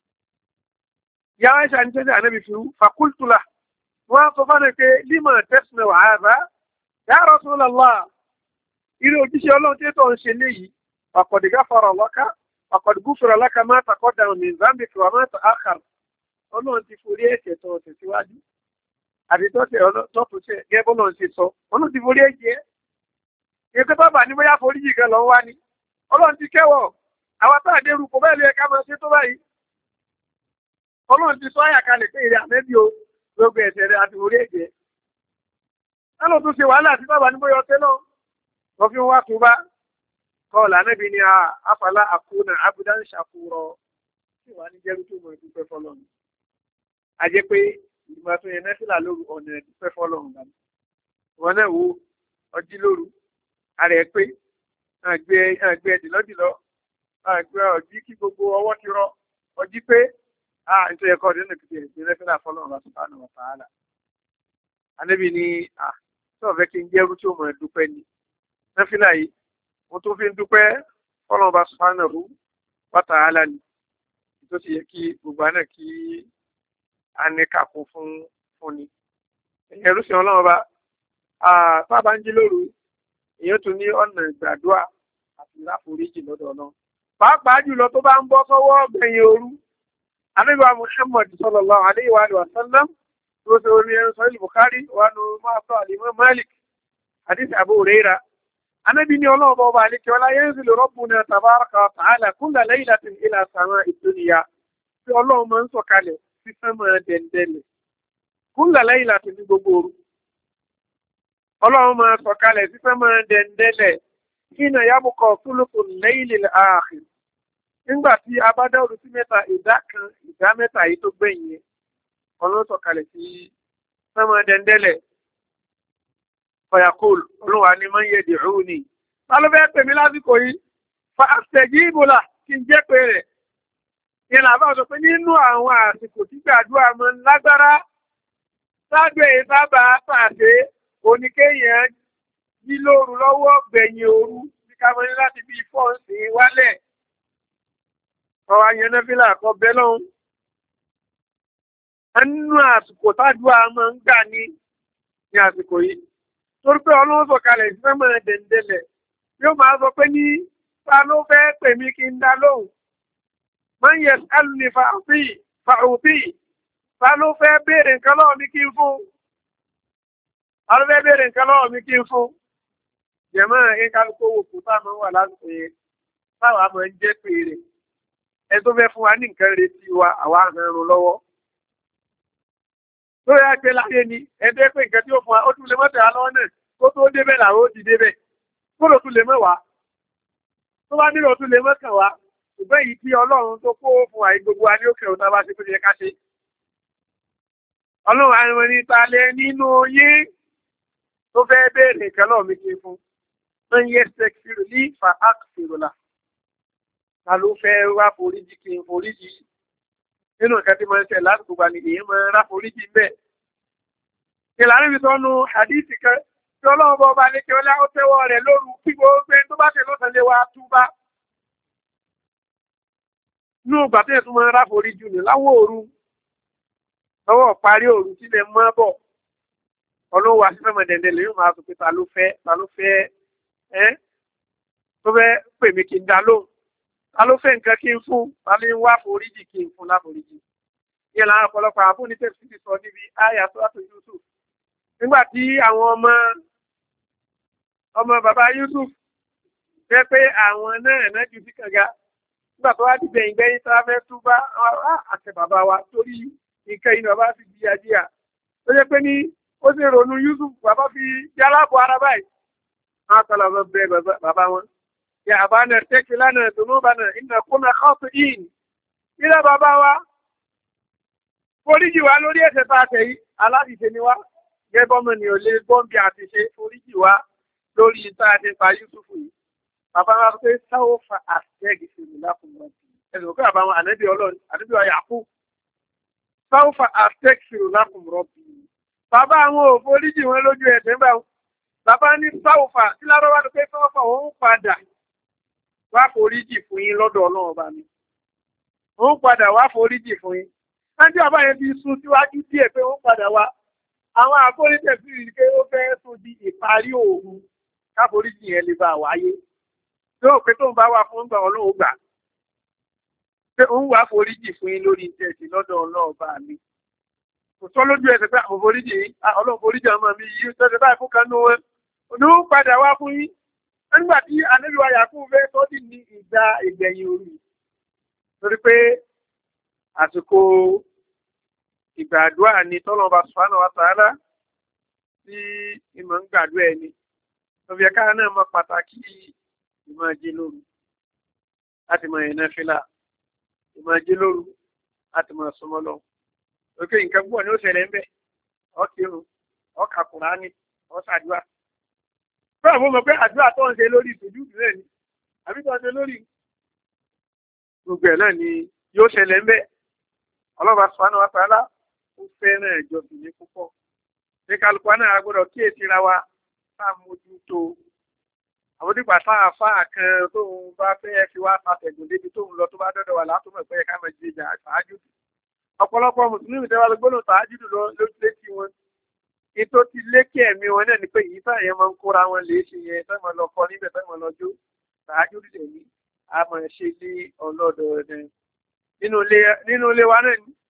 Yàrá ìṣà ní tẹ́sí ànábì fi fàkúltùlà. Wọ́n sọ fún mi pé límọ̀ tẹ́sán wà á bá. Ya Rasulullah, irú òjíṣẹ́ ọlọ́run tí ètò ń ṣe léyìí, ọ̀kọ̀dìgá fọ̀rọ̀ lọ́ká, ọ̀kọ̀dìgú fọ̀rọ̀ lọ́ká máa takọ́dà ní Zambia wà máa ta àkàrà. Ọlọ́run ti forí ẹ̀ṣẹ̀ tó tẹ̀síwájú. Àbí tó tó ṣe gẹ́gẹ́ bọ́lọ̀ ṣe sọ. Ọlọ́run ti forí ẹ̀jẹ̀. Èkó tó bà ní bóyá forí yìí kan lọ wá ní. Ọlọ́run ti kẹ́wọ̀. Àwọn tá àdérù kò bẹ́ẹ̀ lè ká máa ṣe tó báyìí. Ọlọ́run ti sọ àyà kalẹ̀ pé ìrẹ́ àmẹ́bí o gbogbo ẹ̀ṣẹ̀ rẹ̀ àti orí ẹ̀jẹ̀. Ẹlò tó ṣe wàhálà àti bàbá ní bóyá ọtẹ́ náà. Wọ́n fi ń wá tó bá. Kọ́ọ̀lù àmẹ́bí ni àfàlà àkúnà abudan ṣàkúrọ̀. Ṣé wàá ní jẹ́rú tó mọ̀ ìdúpẹ́ fọlọ́run? A jẹ́ pé ìgbìmọ̀ tó yẹn nẹ́fìlà lóru ọ̀nà ìdúpẹ́ fọlọ́run bá mi. Wọ́n náà wo ọjí lóru. Ara ẹ̀ pé àgbẹ̀ dìlọ́dìlọ́. Àgbẹ̀ ọ̀jí kí gbogbo ọwọ́ ti rọ. Ọjí pé nítorí ẹ̀kọ́ ọdún nìkan ìgbìmọ̀ nẹ́fìlà fọlọ́run bá subhanahu wa ta'ala. Ànábì ni sọ̀rọ̀ fẹ́ kí n jẹ́rú tí ó mọ̀ ẹ̀dúpẹ́ ni. Nẹ́fìlà yìí, mo tó fi ń dúpẹ́ fọlọ́run bá subhanahu wa ta'ala ni. Tó ti yẹ kí gbogbo àná kí a ní kàkún fún ni. Ẹ̀rú sí ọlọ́run bá sábà ń jí lóru, èèyàn tún ní ọ̀nà ìgbàdúrà àti láforíjì lọ́dọ̀ náà. Pàápàá jùlọ tó bá ń bọ́ sọ́wọ́ ọ̀gbẹ̀yìn òru. Ànábì wa Muhammad sallallahu alayhi wa sallam tó ṣe orí ẹ̀rọ sọ́yìn Bukhari wà nù máa sọ àlìmọ́ Malik hadith Abu Huraira. Ànábì ní ọlọ́run bá ọba àlekè ọlá yanzilu rabbuna tabaraka wa ta'ala kulla laylatin ila sama'i dunya. Tí ọlọ́run máa ń sọ̀kalẹ̀ sí sánmà dẹ̀ndẹ̀lẹ̀. Kulla laylatin ní gbogbo òru. Ọlọ́run máa sọ̀kalẹ̀ sí sánmà dẹ̀ndẹ̀lẹ̀. Hina yabqa thuluthul laylil akhir. Nígbà tí a bá dá òru sí mẹ́ta ìdá mẹ́ta yìí tó gbẹ̀yìn yẹn. Ọlọ́run sọ̀kalẹ̀ sí sánmà dẹ̀ndẹ̀lẹ̀. Fayaqul olúwa ni man yad'uni. Ta ló fẹ́ pè mí lásìkò yìí? Fa astajibu lahu kí n jẹ́ pé rẹ̀. Ìyẹn làbá sọ pé nínú àwọn àsìkò tí gbàdúrà máa ń lágbára ṣáájú èyí sábà pàṣẹ oníkéèyàn jí lóru lọ́wọ́ gbẹ̀yìn òru ní kámọ́ní láti bí fọ́ọ̀sì wálẹ̀. Ọ̀rọ̀ àyànnáfílà kọ bẹ́ lọ́hùn. Nínú àsìkò tádùá máa ń gbà ní àsìkò yìí. Torí pé ọlọ́run sọ̀kalẹ̀ sí sánmà dẹ̀ndẹ̀lẹ̀ yóò máa sọ pé ní ta ló fẹ́ pè mí kí n dá lóhùn. Man yas'aluni fa'uti. Ta ló fẹ́ béèrè nǹkan lọ́wọ́ mi kí n fún. Ta ló fẹ́ béèrè nǹkan lọ́wọ́ mi kí n fún. Jẹ̀mọ́ ìkálukú owó kò tá máa ń wà lásìkò yẹn. Táwa máa ń jẹ́ pèrè. Ẹ tó fẹ́ fún wa ní nǹkan retí wa àwa àrùn lọ́wọ́. Tó yá pé láyé ni ẹgbẹ́ pé nǹkan tí ó fún wa ó tún lè mọ́tẹ̀ alọ́wọ́ náà kó tó débẹ̀ làwọn ó ti débẹ̀. Kó ló tún lè mọ́ wá. Tó bá nílò tún lè mọ́kàn wá. Ṣùgbọ́n èyí tí Ọlọ́run tó kó fún àì gbogbo wa ní òkè òun bá ṣe kó yẹ ká ṣe. Ọlọ́run àwọn ẹni ta lẹ nínú yín tó fẹ́ béèrè nǹkan lọ́wọ́ mi kí n fún. Wọ́n yẹ sẹ́kìrì ní fa áàkìrìlà. Ta ló fẹ́ wá foríjì kí n foríjì? Nínú nǹkan tí máa ń ṣe láti gbogbo àni èyí máa ń rá foríjì ń bẹ̀. Ìlànà ibi tó nu àdíìsì kan tí Ọlọ́run bọ́ ọba ní kí ọlá ó tẹ́wọ́ rẹ̀ lóru kí gbogbo ẹni tó bá tẹ̀ lọ́sàn lé wa túbá. Nínú ìgbà tí ẹ̀tún máa ń rá foríjì nù láwọ̀ òru lọ́wọ́ parí òru sílẹ̀ mọ́ bọ̀. Ọlọ́run wà sí fẹ́mọ̀ dẹ̀ndẹ̀ lè yóò máa sọ pé ta ló fẹ́ tó fẹ́ pè mí kí n dá lóhùn. Ta ló fẹ́ nǹkan kí n fún, ta ló ń wá foríjì kí n fún láforíjì. Ìyẹn làwọn ọ̀pọ̀lọpọ̀ àbú ní tẹ̀sí ti sọ níbi àyà Suratu Yusuf. Nígbà tí àwọn ọmọ bàbá Yusuf fẹ́ pé àwọn náà jù sí kànga. Nígbà tó wá di gbẹ̀yìn tá a fẹ́ túbá àtẹ bàbá wa torí nǹkan yìí bàbá fi di ajíyà. Ó jẹ́ pé ní ó sì ronú Yusuf bàbá fi di aláàbọ̀ ara báyìí. wọ́n tọ́lá lọ bẹ bàbá wọn yà àbánà tẹ́kì lánàá dunubana inna kunna khati'in ilẹ̀ bàbá wa foríjì wa lórí ẹ̀ṣẹ̀ tá a tẹ̀ yìí aláṣìṣe ni wá gẹ́gọ́mọ̀ ni ò lè gbọ́n bí a ti ṣe foríjì wa lórí tá a ti pa Yusufu yìí bàbá wa pé sáwọ́ fa àṣẹ́gì sí mi lákùnrin ẹ̀sùn kí bàbá wọn ànábì ọlọ́run ànábì wa Yàkú sáwọ́ fa àṣẹ́gì sí mi lákùnrin bàbá àwọn ò foríjì wọn lójú ẹ̀ṣẹ̀ ń bá wọn bàbá ní sáwọ́ fa tí lárọ́ wá pé sáwọ́ fa òun padà wá foríjì fún yín lọ́dọ̀ ọlọ́run ọba mi òun padà wá foríjì fún yín láti àbá yẹn ti sún síwájú díẹ̀ pé òun padà wá àwọn àforíjì sí rí pé ó fẹ́ tún di ìparí òru káforíjì yẹn lè bá wáyé yóò pé tóun bá wà fún gbà ọlọ́run gbà pé òun wá foríjì fún yín lórí tẹ̀sí lọ́dọ̀ ọlọ́run ọba mi kò sọ lójú ẹsẹ̀ pé àwọn foríjì ọlọ́run foríjì ọmọ mi yìí tẹ́sẹ̀ báyìí fún kanú wọn òun padà wá fún yín nígbà tí ànábì wa Yàkúbù fẹ́ tó dì ní ìgbà ìgbẹ̀yìn òru torí pé àsìkò ìgbàdúrà ni tọ́lọ́ba subhanahu wa ta'ala tí ìmọ̀ ń gbàdúrà ẹni lọ́bí ẹ̀ka náà mọ pàtàkì ìmọ̀ ajé lóru láti mọ ẹ̀yìn náà fílà ìmọ̀ ajé lóru láti mọ súnmọ́ lọ. òkè nǹkan púpọ̀ ni ó ṣẹlẹ̀ ń bẹ̀ ó kírun ó ka Kùránì ó ṣàdúrà. fún àwọn ọmọ pé àdúrà tó ń ṣe lórí ìtòjú rẹ̀ ni àbí tó ń ṣe lórí gbogbo ẹ̀ náà ni yóò ṣẹlẹ̀ ń bẹ̀. ọlọ́ba subhanahu wa ta'ala ó fẹ́ràn ìjọsìn ní púpọ̀ ní kálukú náà gbọ́dọ̀ kíyèsí ra wa tá a mójútó àwọn nígbà táà fáà kan tóun bá fẹ́ fi wá pàtẹ́gùn débi tóun lọ tó bá dọ́dọ̀ wà látọ̀mọ̀ pé ká máa jíjà tàájúdù ọ̀pọ̀lọpọ̀ mùsùlùmí tẹ́wà gbọ́dọ̀ tàájúdù lọ lójú létí wọn ètò ti lékè ẹ̀mí wọn náà ni pé yìí táà yẹn máa ń kóra wọn lè ṣe yẹn fẹ́mọ̀ lọ kọ níbẹ̀ fẹ́mọ̀ lọ́jọ́ tàájúdù lè ní a máa ṣe ní ọlọ́dọ̀ rẹ̀ nínú ilé wa náà ni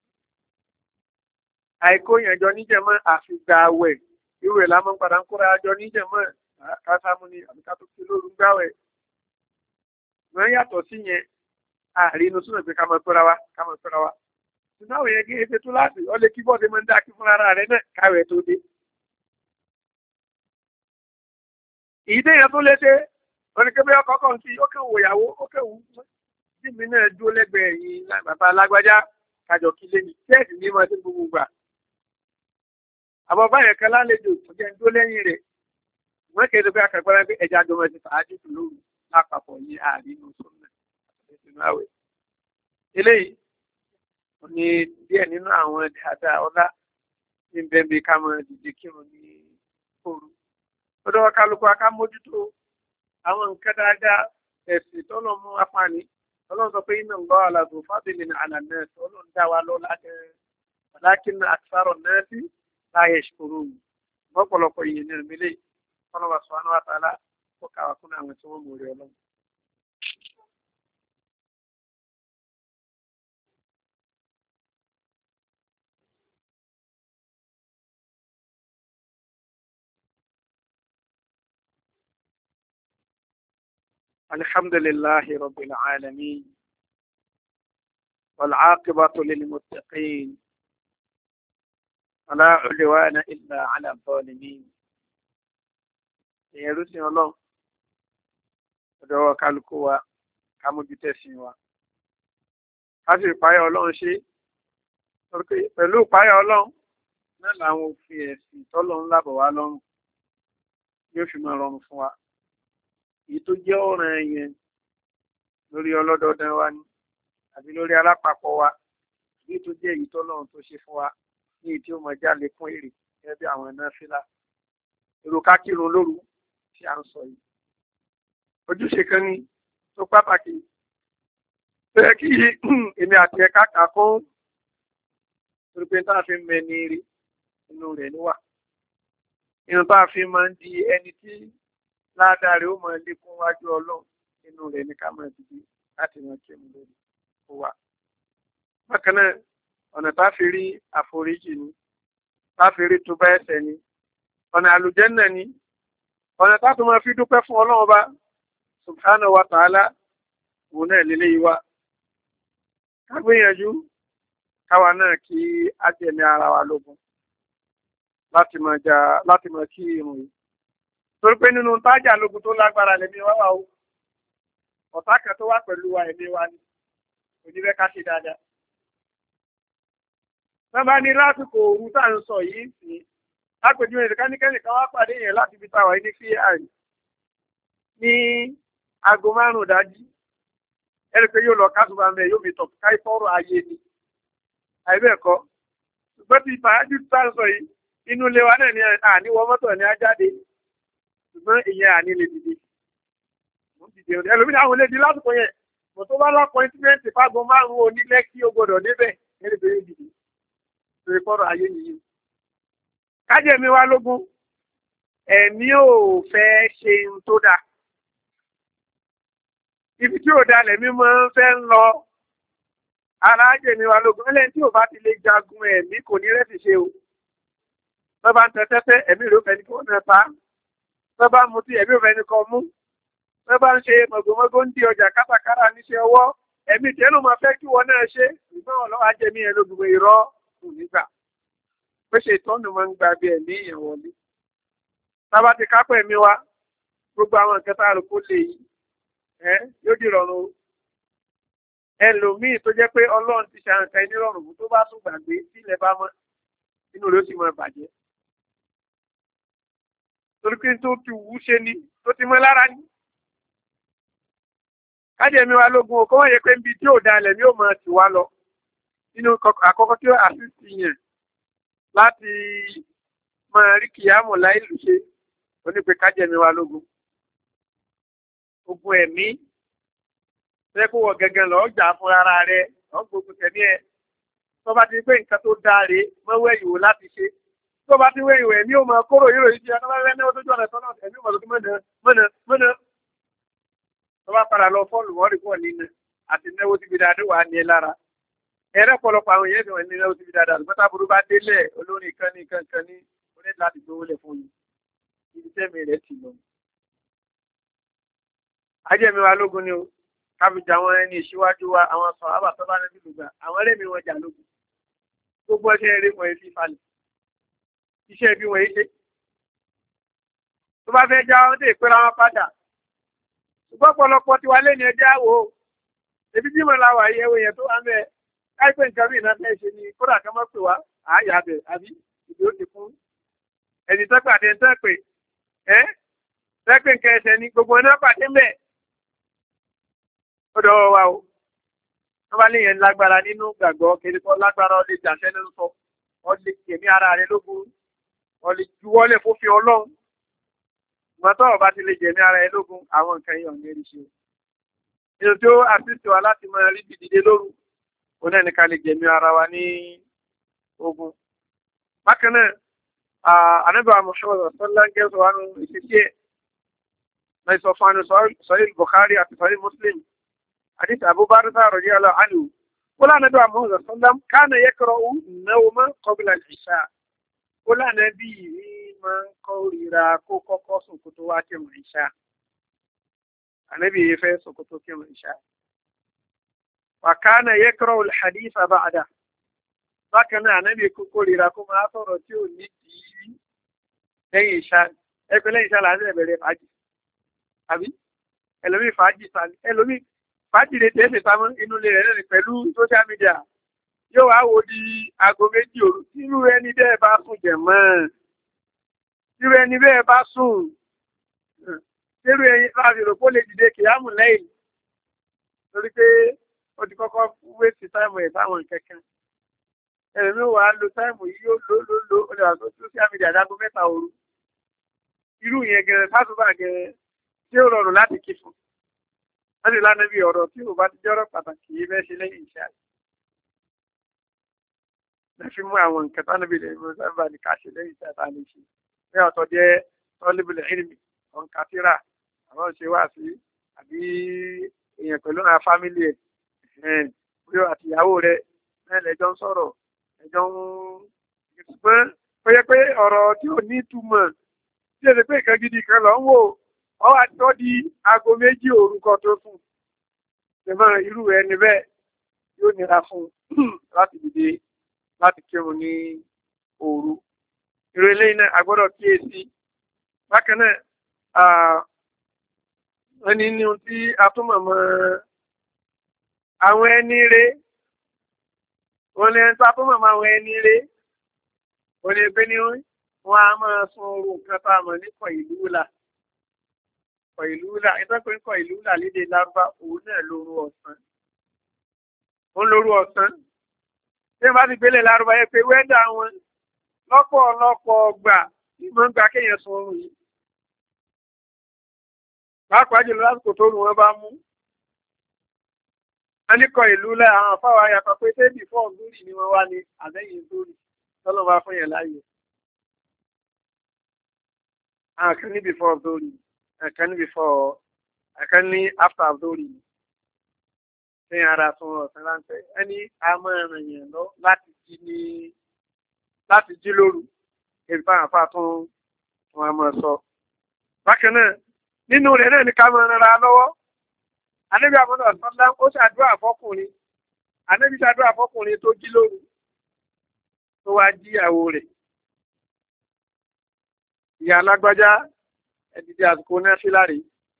àìkó yànjọ níjẹ̀mọ́ àfìgbà àwẹ̀ ìwé lámọ́ padà ń kóra àjọ níjẹ̀mọ́ kásámú ni àbíká tó fi lóru gbáwẹ̀ wọ́n yàtọ̀ sí yẹn àrínú súnmọ̀ pé ká mọ̀ pẹ́ra wa ṣùgbọ́n àwọn yẹn kí efe tó láti ọ lè kí bọ́ọ̀dé máa ń dá kí fúnra rẹ̀ náà káwẹ̀ tó dé. ìdí yẹn tó léṣe oníkébé ọkọ̀ kan sí ó kẹ́wò ìyàwó ó kẹ́wò tí mi náà dúró lẹ́gbẹ̀ẹ́ yìí bàbá alágbájá kájọ kí lé ní tẹ́ẹ̀sì ní mọ́ sí gbogbo gbà. àbọ̀ báyẹn kan lálejò tó jẹ́ ń dúró lẹ́yìn rẹ̀ wọ́n kéde pé akẹ́kọ̀ọ́ pé ẹja jọmọ ti fàájì tó lóru lápapọ̀ ní àrínú sọ́nà àtẹ̀sínú àwẹ̀. eléyìí ní díẹ̀ nínú àwọn dáadáa ọlá ní bẹ́ẹ̀ ká mọ dìde kírun ní òru. lọ́dọ̀ kálukú aká mójútó àwọn nǹkan dáadáa ẹ̀sìn tọ́lọ̀ mú apáni ọlọ́run sọ pé iná ń lọ àlàbò fábìlì ní àlànà ẹ̀sìn ọlọ́run dá wa lọ lákìn àtisárọ̀ náà sí láyé ìṣòro mọ́pọ̀lọpọ̀ ìyẹn ní ìrìnlẹ̀ ọlọ́wà subhanahu wa ta'ala kó káwà fún àwọn tí wọ́n mú rí ọlọ́run. alhamdulillahi rabbil alamin wal aqibatu lil muttaqin wala udwana illa ala zalimin. èèyàn rúsìn ọlọ́run ọ̀dọ̀ kálukú wa ká mójútó ẹ̀sìn wa ká sì ìpáyà ọlọ́run ṣe pẹ̀lú ìpáyà ọlọ́run náà làwọn òfin ẹ̀sìn tọ́lọ́run lábọ̀ wá lọ́rùn yóò fi máa rọrùn fún wa èyí tó jẹ́ ọ̀ràn yẹn lórí ọlọ́dọọdún wa ni àbí lórí alápapọ̀ wa èyí tó jẹ́ èyí tọ́lọ́run tó ṣe fún wa ní èyí tí ó mọ̀ jáde fún èrè gẹ́gẹ́ bí àwọn náfílà èrò ká kírun lóru tí a ń sọ yìí ojúṣe kan ní tó pàtàkì tó yẹ kí èmi àti ẹ̀ka kà fún torí pé tá a fi ń mẹni rí inú rẹ̀ níwà inú tá a fi máa ń di ẹni tí ládàá rẹ̀ ó máa lékún wájú ọlọ́run inú rẹ̀ ní ká máa dìde láti máa kírun lórí ó wà. bákan náà ọ̀nà tá a fi rí àforíjì ni tá a fi rí tó bá ẹ̀ṣẹ̀ ni ọ̀nà àlùjànnà ni ọ̀nà tátù máa fi dúpẹ́ fún ọlọ́run bá subhanahu wa ta'ala òun náà lélé ìwá kágbìyànjú káwa náà kí á jẹ̀mí ara wa lógún láti máa kí irun yìí torí pé nínú tájà lógun tó lágbára lẹ́mí wá wà ó ọ̀tá kan tó wà pẹ̀lú wa ẹ̀mí wa ni oníbẹ̀ ká ṣe dáadáa. wọ́n bá ní lásìkò òru tá à ń sọ yìí sí lápèjúwe ìdíkánikẹ́nì kan wá pàdé yẹn láti fi tàwa ní cr ní aago 5 dájí ẹ̀rí pé yóò lọ kásùbà mẹ́ yóò fi tọ̀ káì fọ́rọ̀ ayé ni àìbẹ́ẹ̀kọ́ ṣùgbọ́n ti fàájú tá à ń sọ yìí inú ilé wa náà ní àníwọ́ mọ́tò ní ajáde ṣùgbọ́n ìyẹn àní lè dìde ẹlòmínú àwọn olè di lásìkò yẹn mo tó bá lọ́pọ̀ìntìmẹ́ǹtì fágun 5 onílẹ̀ kí o gbọdọ̀ débẹ̀ ẹ̀rí pé yóò dìde torí fọ́rọ̀ ayé nìyí. kájẹ̀mí wa lógún ẹ̀mí ò fẹ́ ṣe ohun tó dáa ibi tí ò dalẹ̀ mímọ́ fẹ́ ń lọ ara jẹ̀mí wa lógún ẹlẹ́ni tí ò bá ti lè jagun ẹ̀mí kò ní rẹ́sì ṣe o tó bá ń tẹ tẹ́tẹ́ ẹ̀mí rẹ̀ ó fẹ́ ní kí wọ́n náà pa tó bá ń mutí ẹ̀mí ò fẹ́ ní kọ́ mú tó bá ń ṣe mọ̀gbọ́mọ́gbó ń di ọjà kátàkárà níṣẹ́ ọwọ́ ẹ̀mí tẹ́nu máa fẹ́ kí wọ́n náà ṣe ìgbọ́n ọlọ́wà jẹ̀mí ẹ̀ lógún irọ́ kò nígbà pé ṣe ìtọ́nù máa ń gba bí ẹ̀mí èèyàn wọlé tábà ti kápẹ́ ẹ̀mí wa gbogbo àwọn nǹkan tá a rò kó lè yí yóò di rọrùn ẹlòmíì tó jẹ́ pé ọlọ́run ti ṣe àǹkà ẹni rọrùn fún tó bá sùn gbàgbé sílẹ̀ bá mọ́ inú rẹ̀ ó sì máa bàjẹ́ torí pé tó ti wú ṣe ni tó ti mọ́ lára ní. kájẹ̀mí wa lógun o kó wọ́n yẹ pé níbi tí ò dalẹ̀ ni ó máa tì wá lọ nínú àkọ́kọ́ tí ó àṣìṣì yẹn láti máa rí kìyàmù láìlú ṣe onípe kájẹ̀mí wa lógun. ogun ẹ̀mí ṣe kó wọ gẹ́gẹ́ lọ jà fún ara rẹ̀ ọgbógun tẹ̀mí ẹ̀ tó bá ti pé nǹkan tó dáre mọ́wọ́ ìwò láti ṣe tó bá ti wé ìwò ẹ̀mí ò máa kóró yóò yìí ṣe ọ̀nà bá náwó tó jọ̀nà tọ́nà ẹ̀mí ò máa lókè mọ́nà tó bá padà lọ fọ́ọ̀lù wọ́n rí pọ̀ nínú àti náwó ti fi dáadé wà ní ẹ lára ẹ̀rẹ́ pọ̀lọpọ̀ àwọn èèyàn ìwọ̀n ní náwó ti fi dáadáa ṣùgbọ́n táburú bá délẹ̀ olórin kan ní oní láti gbówó lẹ̀ fún yìí ibi tẹ́mi rẹ̀ ti lọ. ajẹ́mi wa lógun ni o kábíjà àwọn ẹni ìṣíwájú wa àwọn sọ àbàtọ́ bá nẹ́bí lùgbà àwọn ẹlẹ́mìí wọn jà lógun gbogbo ọṣẹ́ eré wọn èsì falẹ̀ iṣẹ́ bí wọ́n ṣe tó bá fẹ́ já wọn dé ìpẹ́ra wọn padà ṣùgbọ́n pọ̀lọpọ̀ ti wá lé ní ẹjẹ́ àwò ebi tí mo la wà yẹ wo yẹn tó wà mẹ́ káìpẹ́ nǹkan bí iná fẹ́ ṣe ni kódà kan mọ́ pé wá àáyá bẹ̀ àbí ìdí ó ti fún ẹni tó pàdé ń tẹ́ pé tẹ́pẹ́ nǹkan ẹsẹ̀ ni gbogbo ẹni pàdé ń bẹ̀ ó dọ̀wọ́ wa o wọ́n bá lè yẹn lágbára nínú gbàgbọ́ kiri kọ́ lágbára ọ lè jà sẹ́nu sọ ọ lè tẹ̀mí ara rẹ lógun ọ lè juwọ́lẹ̀ fófin ọlọ́run ìgbà tó ọba ti lè jẹ̀mí ara ẹ lógun àwọn nǹkan yìí ọ̀nà èrì ṣe nínú tí ó àṣìṣe wa láti máa rí dìde lóru ó náà ní ká lè jẹ̀mí ara wa ní ogun. bákan náà anábìá Muhammad sọlá ń gẹ́sọ̀ wánú ìṣesí ẹ̀ náà sọ fún àánú Sahih Bukhari àti Sahih Muslim àdìsí Abu Barzah radiyallahu anhu kólá anábìá Muhammad sọlá kana yakra'u an-nawma qabla al-isha kólá anábì yìí máa ń kórìíra kó kọ́kọ́ sùn kó tó wá kírun ìṣá anábì yìí fẹ́ sùn kó tó kírun ìṣá wa kana yakra'u al-haditha ba'da bákan náà anábì kórìíra kó máa sọ̀rọ̀ tí ò ní dìí lẹ́yìn ìṣá ẹgbẹ́ lẹ́yìn ìṣá làásì ẹ̀bẹ̀rẹ̀ fàájì àbí ẹlòmíì fàájì sàlẹ̀ ẹlòmíì fàájì lè tẹ́ ṣe pamọ́ inú ilé rẹ̀ lẹ́nu pẹ̀lú social media yóò wá wo di aago 2 òru irú ẹni bẹ́ẹ̀ bá sùn jẹ̀mọ́ irú ẹni bẹ́ẹ̀ bá sùn irú ẹni láti rò pé ó lè dìde kìyàmù lẹ́yìn torí pé ó ti kọ́kọ́ wéèsì táìmù ẹ̀ báwọn kẹ̀kẹ́ ẹ̀rẹ̀mí wà á lo táìmù yìí yóò lò ó lè wà tó social media dágó 3 òru irú yẹn gẹ̀rẹ̀ sásùbà gẹ̀rẹ̀ tí ó rọrùn láti kí fún wọ́n sì lánàá bí ọ̀rọ̀ tí ò bá ti jọ́rọ̀ pàtàkì yìí bẹ́ẹ̀ ṣe lẹ́yìn iṣẹ́ àti lẹ́fí mú àwọn nǹkan tó níbi lè mú sábà ní ká ṣe lẹ́yìn iṣẹ́ àti àlè ṣe pé ọ̀tọ̀ jẹ́ tọ́lébìlẹ̀ ìrìnmì ọ̀nkàtírà àwọn ṣe wá sí àbí èèyàn pẹ̀lú àwọn fámìlì ẹ̀ bóyá àtìyàwó rẹ̀ náà lẹ́jọ́ ń sọ̀rọ̀ ẹjọ́ ń ṣùgbọ́n ó yẹ pé ọ̀rọ̀ tí ò ní túmọ̀ tí èdè pé nǹkan gidi kan lọ ń wò ọ́ àtọ́ di aago 2 orúkọ tó fún ṣùgbọ́n irú ẹni bẹ́ẹ̀ yóò nira fún láti dìde láti kírun ní òru irú eléyìí náà a gbọ́dọ̀ kíyèsí bákan náà wọ́n ní ní tí a tún mọ̀ mọ́ àwọn ẹni rẹ̀ wọ́n lè tó a tún mọ̀ mọ́ àwọn ẹni rẹ̀ wọ́n lè gbé ní wọ́n á máa sun oorun nǹkan tá a mọ̀ ní kọ̀ìlúlà kọ̀ìlúlà ìtọ́kùnrin kọ̀ìlúlà lédè lárúbá òun náà lóru ọ̀sán òun lóru ọ̀sán tí wọ́n bá ti gbélé lárúbá yẹ pé wẹ́dà wọn lọ́pọ̀lọpọ̀ gbà ìmọ̀ ń gba kéèyàn sun oorun yìí pàápàá jùlọ lásìkò tó rù wọn bá mú wọn ní kọ̀ìlúlà àwọn afáwà yàtọ̀ pé tébì fọ́ọ̀ lórí ni wọ́n wá ní àbẹ́yìn lórí tọ́lọ́ bá fún yẹn láàyè àwọn kan ní before Abdori àkan ní before àkan ní after Abdori ní ara tún ọ̀sán láńpẹ́ ẹni amọ̀ràn yẹn lọ láti jí lóru èyí fáwọn afá tún wọn a máa sọ. bákan náà nínú rẹ̀ náà ní ká máa rara lọ́wọ́ Ànábì àmọ́nà ọ̀sánlá ó ṣàdúrà fọ́kùnrin Ànábì ṣàdúrà fọ́kùnrin tó jí lóru tó wá jí ìyàwó rẹ̀ ìyá alágbájá ẹ̀dìdì àsìkò náà sí láre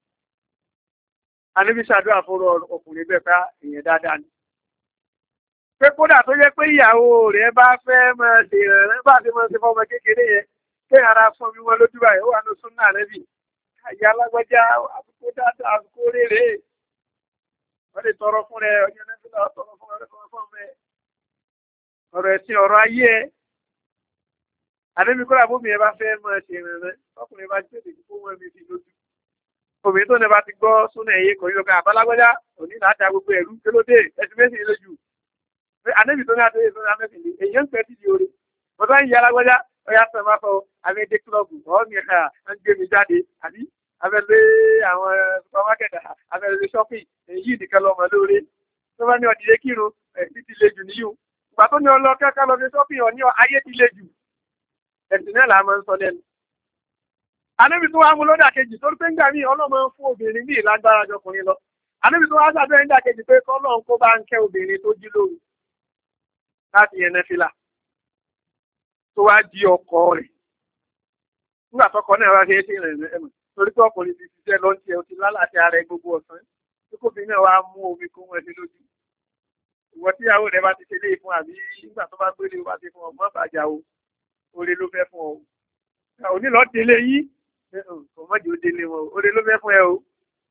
Ànábì ṣàdúrà fún ọkùnrin bẹ́ẹ̀ ká èèyàn dáadáa ni pé kódà tó yẹ pé ìyàwó rẹ̀ bá fẹ́ máa ṣe ìrànlẹ́ bá ti máa ṣe fọmọ kékeré yẹn pé ara fún mi wọn lójú báyìí ó wà ní súnà Ànábì ìyá alágbájá àsìkò dáadáa àsìkò rere wọ́n lè tọrọ fún rẹ ọjọ́ náà fúnra tọrọ fún rẹ fún ọmọ ẹ ọ̀rọ̀ ẹ̀sìn ọ̀rọ̀ ayé ẹ Ànábì kódà bómi ẹ bá fẹ́ máa ṣe ìrànlẹ́ ọkùnrin bá tètè kó wọn mi fi lójú obìnrin tó ní bá ti gbọ́ súnà ẹ̀yẹ kò yíyọ ká àbálágbájá òní láti gbogbo ẹ̀rú kélódé ẹ̀sìn méjì lójú Ànábì tó ní àtẹ́yẹ tó ní amẹ́sìn èyí ń pẹ́ dídì orí bọ́dọ̀ ń yí alágbájá ọyá sọ máa fọ àmẹ́dé kílọ̀bù ọ̀ọ́mì ẹ̀ka ń gbé mi jáde àbí abẹ́lé àwọn supermarket abẹ́lé shopping èyí nìkan lọ́mọ lóore tó bá ní ọ̀dìlé kírun ẹ̀sìn ti le jù níyù ìgbà tó ní ọlọ́ kẹ́kẹ́ lọ sí shopping ọ̀ ní ayé ti le jù ẹ̀sìn náà làá máa ń sọ lẹ́nu. Ànábì tó wá mú lọ́dà kejì torí pé ńgbà míì ọlọ́mọ ń fún obìnrin míì lágbára jọkùnrin lọ Ànábì tó wá sábẹ́ ńgbà kejì pé kọ́lọ́n kó bá ń kẹ́ obìnrin tó jí lóru láti yẹn nẹ́fìlà tó wá di ọkọ rẹ̀ nígbà tọkọ náà wá ṣe é sí ìrìn ẹ̀mọ̀ torí pé ọkùnrin ti ṣiṣẹ́ lọ́ńtì ẹ̀ ti lálàáṣẹ ara ẹ̀ gbogbo ọ̀sán tí kò fi náà wá mú omi kó wọn sí lójú ìwọ tíyàwó rẹ̀ bá ti ṣe léyìí fún àbí nígbà tó bá gbélé wá sí fún ọmọ bàjá o oore ló fẹ́ fún ọ onílọ délé yìí kò mọ́jì ó délé wọn oore ló fẹ́ fún ẹ o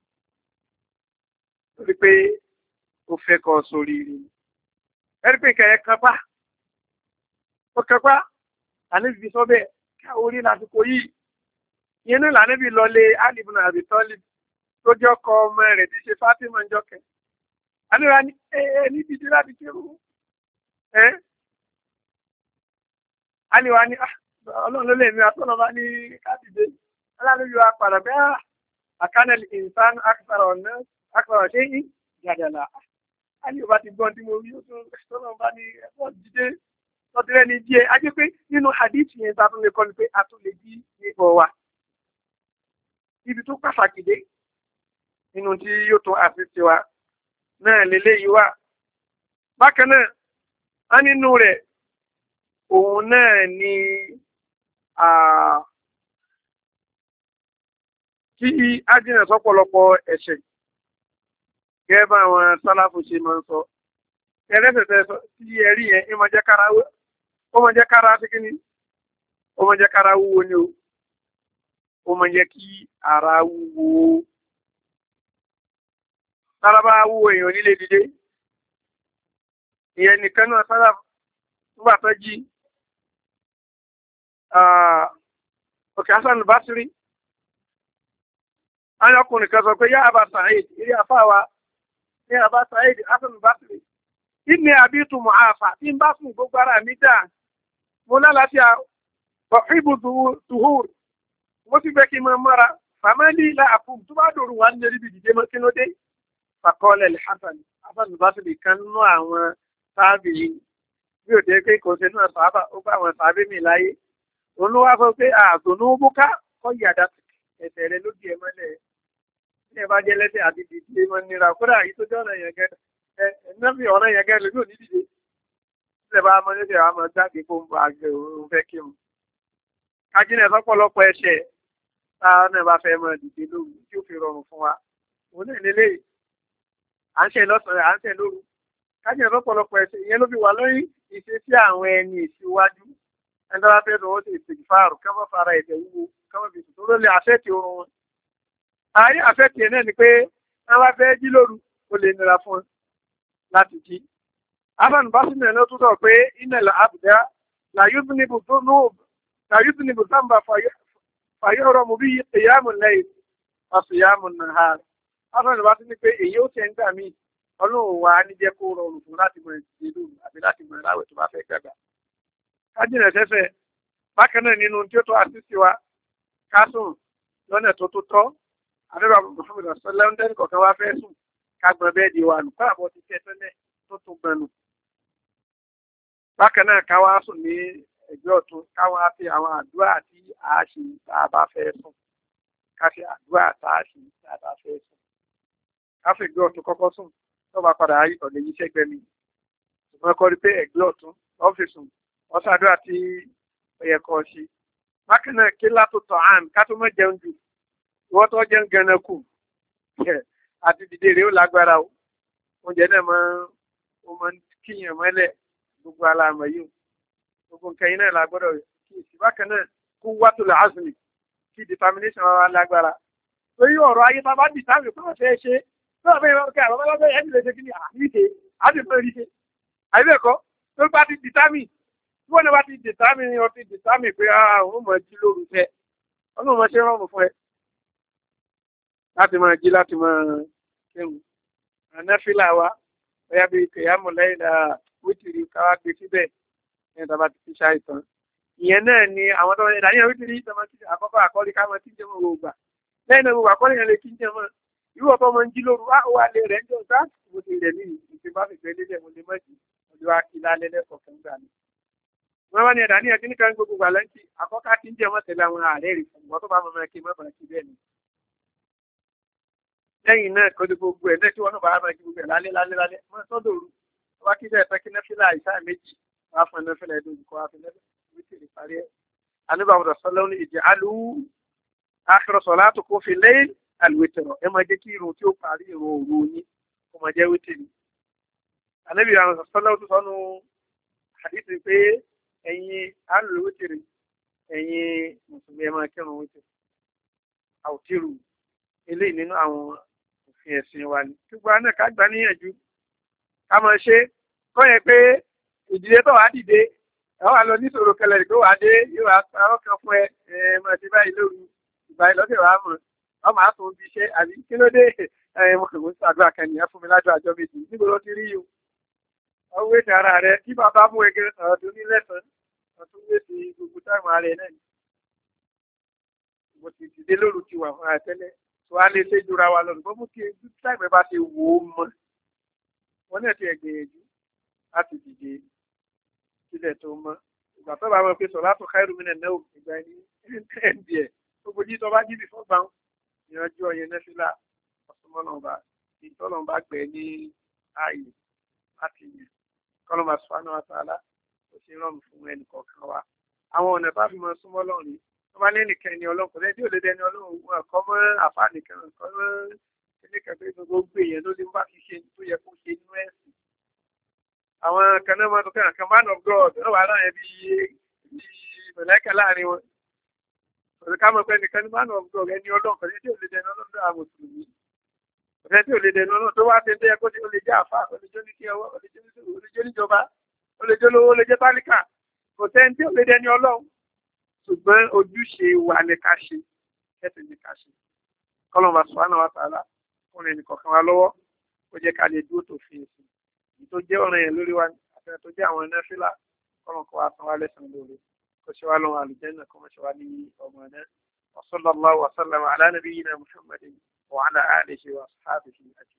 torí pé ó fẹ́ kọ́ sórí rí ẹni pé kẹ̀yẹ kápá ó kápá Ànábì sọ bẹ́ẹ̀ ká orí lásìkò yìí ìyẹn náà l'Ànábì lọlé Ali ibn Abi Talib tó jẹ́ ọkọ ọmọ rẹ̀ tí ṣe Fátímà jọkẹ́ àníwá ní níbi tí láti kírun àníwá ní ọlọ́run ló lè mi àtọ́nà bá ní káàdìdé aláàlúyọ apàdà bẹ́ẹ̀ àkánẹ́lì ìsán akọ̀rọ̀ ṣe yí jàdàlà àníwá bá ti gbọ́n tí mo rí ọlọ́run bá ní ẹ̀fọ́ jíde lọ́tẹ́rẹ́ ní díẹ̀ ajé pé nínú hadith yẹn tá a tún lè kọ́ ni pé a tún lè jí nípa wa ibi tó pàtàkì dé nínú tí yóò tún àfihàn wa náà lélẹ́yìí wà bákan náà á nínú rẹ̀ òun náà ni kí ájínà sọ́pọ̀lọpọ̀ ẹ̀ṣẹ̀ gẹ́gẹ́ bá àwọn sálàfù ṣe máa ń sọ ẹlẹ́sẹ̀tẹ̀ tí ẹ̀rí yẹn ó máa jẹ́ kára sí kíní ó máa jẹ́ kára wúwo ni ó máa jẹ́ kí ara wúwo sára bá wúwo èèyàn nílé dìde ìyẹn nìkan náà sára nígbà tó jí òkè Hasan Basri ayọkùnrin kan sọ pé yá Aba Sa'id ilé àfáwà ní Aba Sa'id Hasan Basri ìní àbítù mọ̀áfà tí ń bá fún gbogbo ara mi dáa mo lálàáfíà ọ̀fíìbù tuhur mo sì fẹ́ kí n máa mọ́ra fàmílì láàfún tó bá dòrò wà ní erébi dìde mọ́ kí ló dé fàkọọ́lẹ̀ Hasan Basri kan nú àwọn sáàbì yìí bí ò dé pé kò sí náà sábà ó bá àwọn sábì mi láyé òun ló wá sọ pé àtònú búká kọ́ yàdá ẹ̀sẹ̀ rẹ ló di ẹ mọ́lẹ̀ ní ẹ bá jẹ́ lẹ́sẹ̀ àti dìde mọ́ nira kódà yìí tó jẹ́ ọ̀nà yẹn gẹ́ ẹ̀ẹ́dẹ́gbẹ̀ ọ̀nà yẹn gẹ́ lójú òní dìde sílẹ̀ bá mọ́ lẹ́sẹ̀ àwọn jáde kó ń bá àgbẹ̀ òun fẹ́ kí mu. kájínà sọ́pọ̀lọpọ̀ ẹ̀ṣẹ̀ táwọn náà bá fẹ́ mọ dìde lóru tí ó fi rọrùn fún wa òun náà nílé à ń ṣe lọ́sàn-án à ń ṣe lóru kájí ẹ̀ lọ́pọ̀lọpọ̀ ẹ̀sẹ̀ ìyẹn ló fi wà lórí ìṣesí àwọn ẹni ìṣíwájú ẹni tó bá fẹ́ lọ́wọ́ sí ìsìnkfàrù kámọ́ fara ẹ̀jẹ̀ wúwo kámọ́ fi sùn tó ló lè àfẹ́tì oorun wọn. àárín àfẹ́tì ẹ̀ náà ni pé wọ́n bá fẹ́ jí lóru ó lè nira fún wọn láti jí. afẹ́nu bá sínú ẹ̀ ló tún sọ pé innal abda làyúbùnibù sáǹbà fàyọ̀rọ̀mù bí qiyamul layl wa siyamun nahar. afẹ́nu bá sínú pé èyí ó tẹ̀ ń gbà míì ọlọ́run wa ní jẹ́ kó rọrùn fún láti mọ ìlú àbí láti mọ ìráwẹ̀ tó bá fẹ́ gbàgbà. kájìnà sẹ́fẹ̀ bákan náà nínú tí ó tó àṣìṣe wa ká sùn lọ́nà tó tó tọ́ àdúrà Muhammad sallallahu alaihi kọ̀ọ̀kan wá fẹ́ sùn ká gbọ́n bẹ́ẹ̀ di wa nù kọ́ àbọ̀ ti tẹ́ tẹ́lẹ̀ tó tún gbọ́n nù. bákan náà ká wá sùn ní ẹgbẹ́ ọ̀tún ká wá fi àwọn àdúrà tí a ṣe tá a bá fẹ́ sùn ká fi àdúrà tá a ṣe tá a bá fẹ́ sùn ká fi ẹgbẹ́ ọ̀tún kọ́kọ́ sùn tó bá padà ayé ọ̀lẹ́ yìí sẹ́gbẹ́ mi ṣùgbọ́n kọ́ rí pé ẹ̀gbẹ́ ọ̀tún ọ́fíìsì ọ̀sàdúrà tí ó yẹ kọ́ ṣe. bákan náà kí látò tọ̀ àn ká tó mọ̀ jẹun jù ìwọ́n tó jẹun gan-an kù àti dìde rèé ó lágbára o oúnjẹ náà máa ń kíyàn mọ́lẹ̀ gbogbo aláàmọ̀ yìí gbogbo nǹkan yìí náà la gbọ́dọ̀ kí èsì bákan náà kó wátò lè azmi kí determination wa lágbára torí ọ̀rọ̀ ayé tá a bá dì táwọn ìpínlẹ̀ fẹ́ ṣe lọ́wọ́ bẹ́ẹ̀ wọ́n kẹ́ àwọn ọlọ́bẹ̀ ẹ̀dì lè ṣe kí ni àríṣe àdìmọ́ ríṣe àìbẹ́ẹ̀kọ́ tó bá ti dìtámì tí wọ́n náà bá ti dìtámì ọtí dìtámì pé àwọn ọmọ jí lóru fẹ́ ọlọ́mọ ṣe rọrùn fún ẹ láti máa jí láti máa kírun ànáfílà wa ọ̀yà bíi kìyàmù lẹ́yìn wítìrì káwá gbé síbẹ̀ ní ìtàbá ti fi ṣàìsàn ìyẹn náà ni àwọn tó ń dà níyàn wítìrì ìtàbá ti àkọ́kọ́ àkọ́lé ká máa ti jẹ́ mọ́ gbogbo lẹ́yìn náà gbogbo àkọ́lé yẹn lè kí ń jẹ́ mọ́ irú ọ̀pọ̀ ọmọ ń jí lóru wá lè rẹ̀ ń jọ sáà mo ti rẹ̀ ní ìṣe bá fìfẹ́ lélẹ̀ mo lè mọ̀jì mo lè wá kí lálẹ́ lẹ́kọ̀ọ́ kan gbà mí. wọ́n bá ní ẹ̀dá ní ẹ̀kí nìkan gbogbo gbà lẹ́ńtì àkọ́kọ́ tí ń jẹ́ wọ́n tẹ̀lé àwọn ààrẹ rẹ̀ fún wọn tó bá mọ̀ mọ́ kí mọ́bàá kí bẹ́ẹ̀ ni. lẹ́yìn náà kó gbogbo ẹ̀ náà tí wọ́n náà bá mọ̀ kí gbogbo ẹ̀ lálẹ́ mọ́ sọ́dọ̀ òru wá kí bẹ́ẹ̀ tán kí nẹ́fílà ìṣá méjì wá fún nẹ́fílà ẹ̀dọ́gbùkọ́ wá fún nẹ́fílà alwitro ẹ máa jẹ́ kí irun tí ó parí irun òru yín kó máa jẹ́ wítìrì. ànábì àwọn sọ́lá tó sọ́nu àdìsí pé ẹ̀yin alùlù wítìrì ẹ̀yin mùsùlùmí ẹ máa kírun wítìrì. àwòtírù eléyìí nínú àwọn òfin ẹ̀sìn wa ni. gbogbo àná ká gbà níyànjú ká máa ṣe kọ́ yẹ pé ìdílé tó wà á dìde àwọn àlọ́ níṣòro kẹlẹ̀ tó wà á dé yóò wá parọ́ kan fún ẹ máa ti báyìí lóru ìgbà ìlọ́sẹ̀ wàá mọ̀ wọ́n máa tún bí iṣẹ́ àbí kí ló dé mo kàn ń ṣàdúrà kan nìyẹn fún mi lájọ àjọ méjì níbo ló ti rí yìí o. ọwọ́ ètò ara rẹ kí bàbá mú ege ọ̀dún ní lẹ́sàn-án ọ̀tún wéṣì gbogbo táìmù ara rẹ náà ni. mo ti dìde lóru ti wà fún ara tẹ́lẹ̀ tó a lè ṣe jura wa lọ́nà bó mú kí táìmù ẹ bá ṣe wò ó mọ́. wọ́n náà ti ẹ̀gbìyànjú láti dìde sílẹ̀ tó mọ́. ìgbà tó bá mọ̀ pé sọ̀rọ̀ àtò khairu minan nawm ìgbà ẹni ẹ̀ gbogbo jí tó bá jí bìfọ́ gbà ìyanjú ọyẹ nẹ́fílà ọ̀sùnmọ́lọ́ba ìtọ́lọ́ba gbẹ ní ààyè láti yẹn kọ́lọ́mà sùfánà àtàlà ó ṣe rọrùn fún ẹnì kọ̀ọ̀kan wa. àwọn ọ̀nà bá fi mọ súnmọ́ lọ́rùn ni wọ́n bá ní ẹnìkan ẹni ọlọ́run kò lẹ́yìn tí ò lè dẹni ọlọ́run wọn kọ́ mọ́ àfa nìkan kọ́ mọ́ ẹnìkan pé gbogbo èèyàn ló lè bá fi ṣe tó yẹ kó ṣe inú ẹ̀sìn. àwọn kan náà máa tó kàn kan man of God náà wà láàrin bí mọ̀lẹ́kà láàrin wọn. Ọ̀rẹ́ ká mọ̀ pé nìkan ní man of God ẹni ọlọ́run kò lẹ́yìn tí ò lè dẹni ọlọ́run àwọn mùsùlùmí. Ọ̀rẹ́ tí ò lè dẹni ọlọ́run tó wá dé ẹkọ́ tí ó lè jẹ́ àfa ó lè jẹ́ ní kí ọwọ́ ó lè jẹ́ níjọba ó lè jẹ́ lówó ó lè jẹ́ tálíkà kò sẹ́ni tí ò lè dẹni ọlọ́run. ṣùgbọ́n ojúṣe wa ni ká ṣe kẹ́sì ni ká ṣe. Kọ́lọ́mà subhanahu wa ta'ala fún ẹnì kọ̀ọ̀kan wa lọ́wọ́ ó jẹ́ ká lè dúró tó fi èsì. tó jẹ́ ọ̀ràn yẹn lórí wa àti tó jẹ́ àwọn nẹ́fílà kọ́lọ́kọ́ wa san wá lẹ́sàn lórí kó ṣe wá lọ́wọ́ àlùjànnà kó ṣe wá ní ọmọ náà. wa sallallahu wa sallama ala nabiyyina Muhammadin wa ala alihi wa ashabihi ajma'in.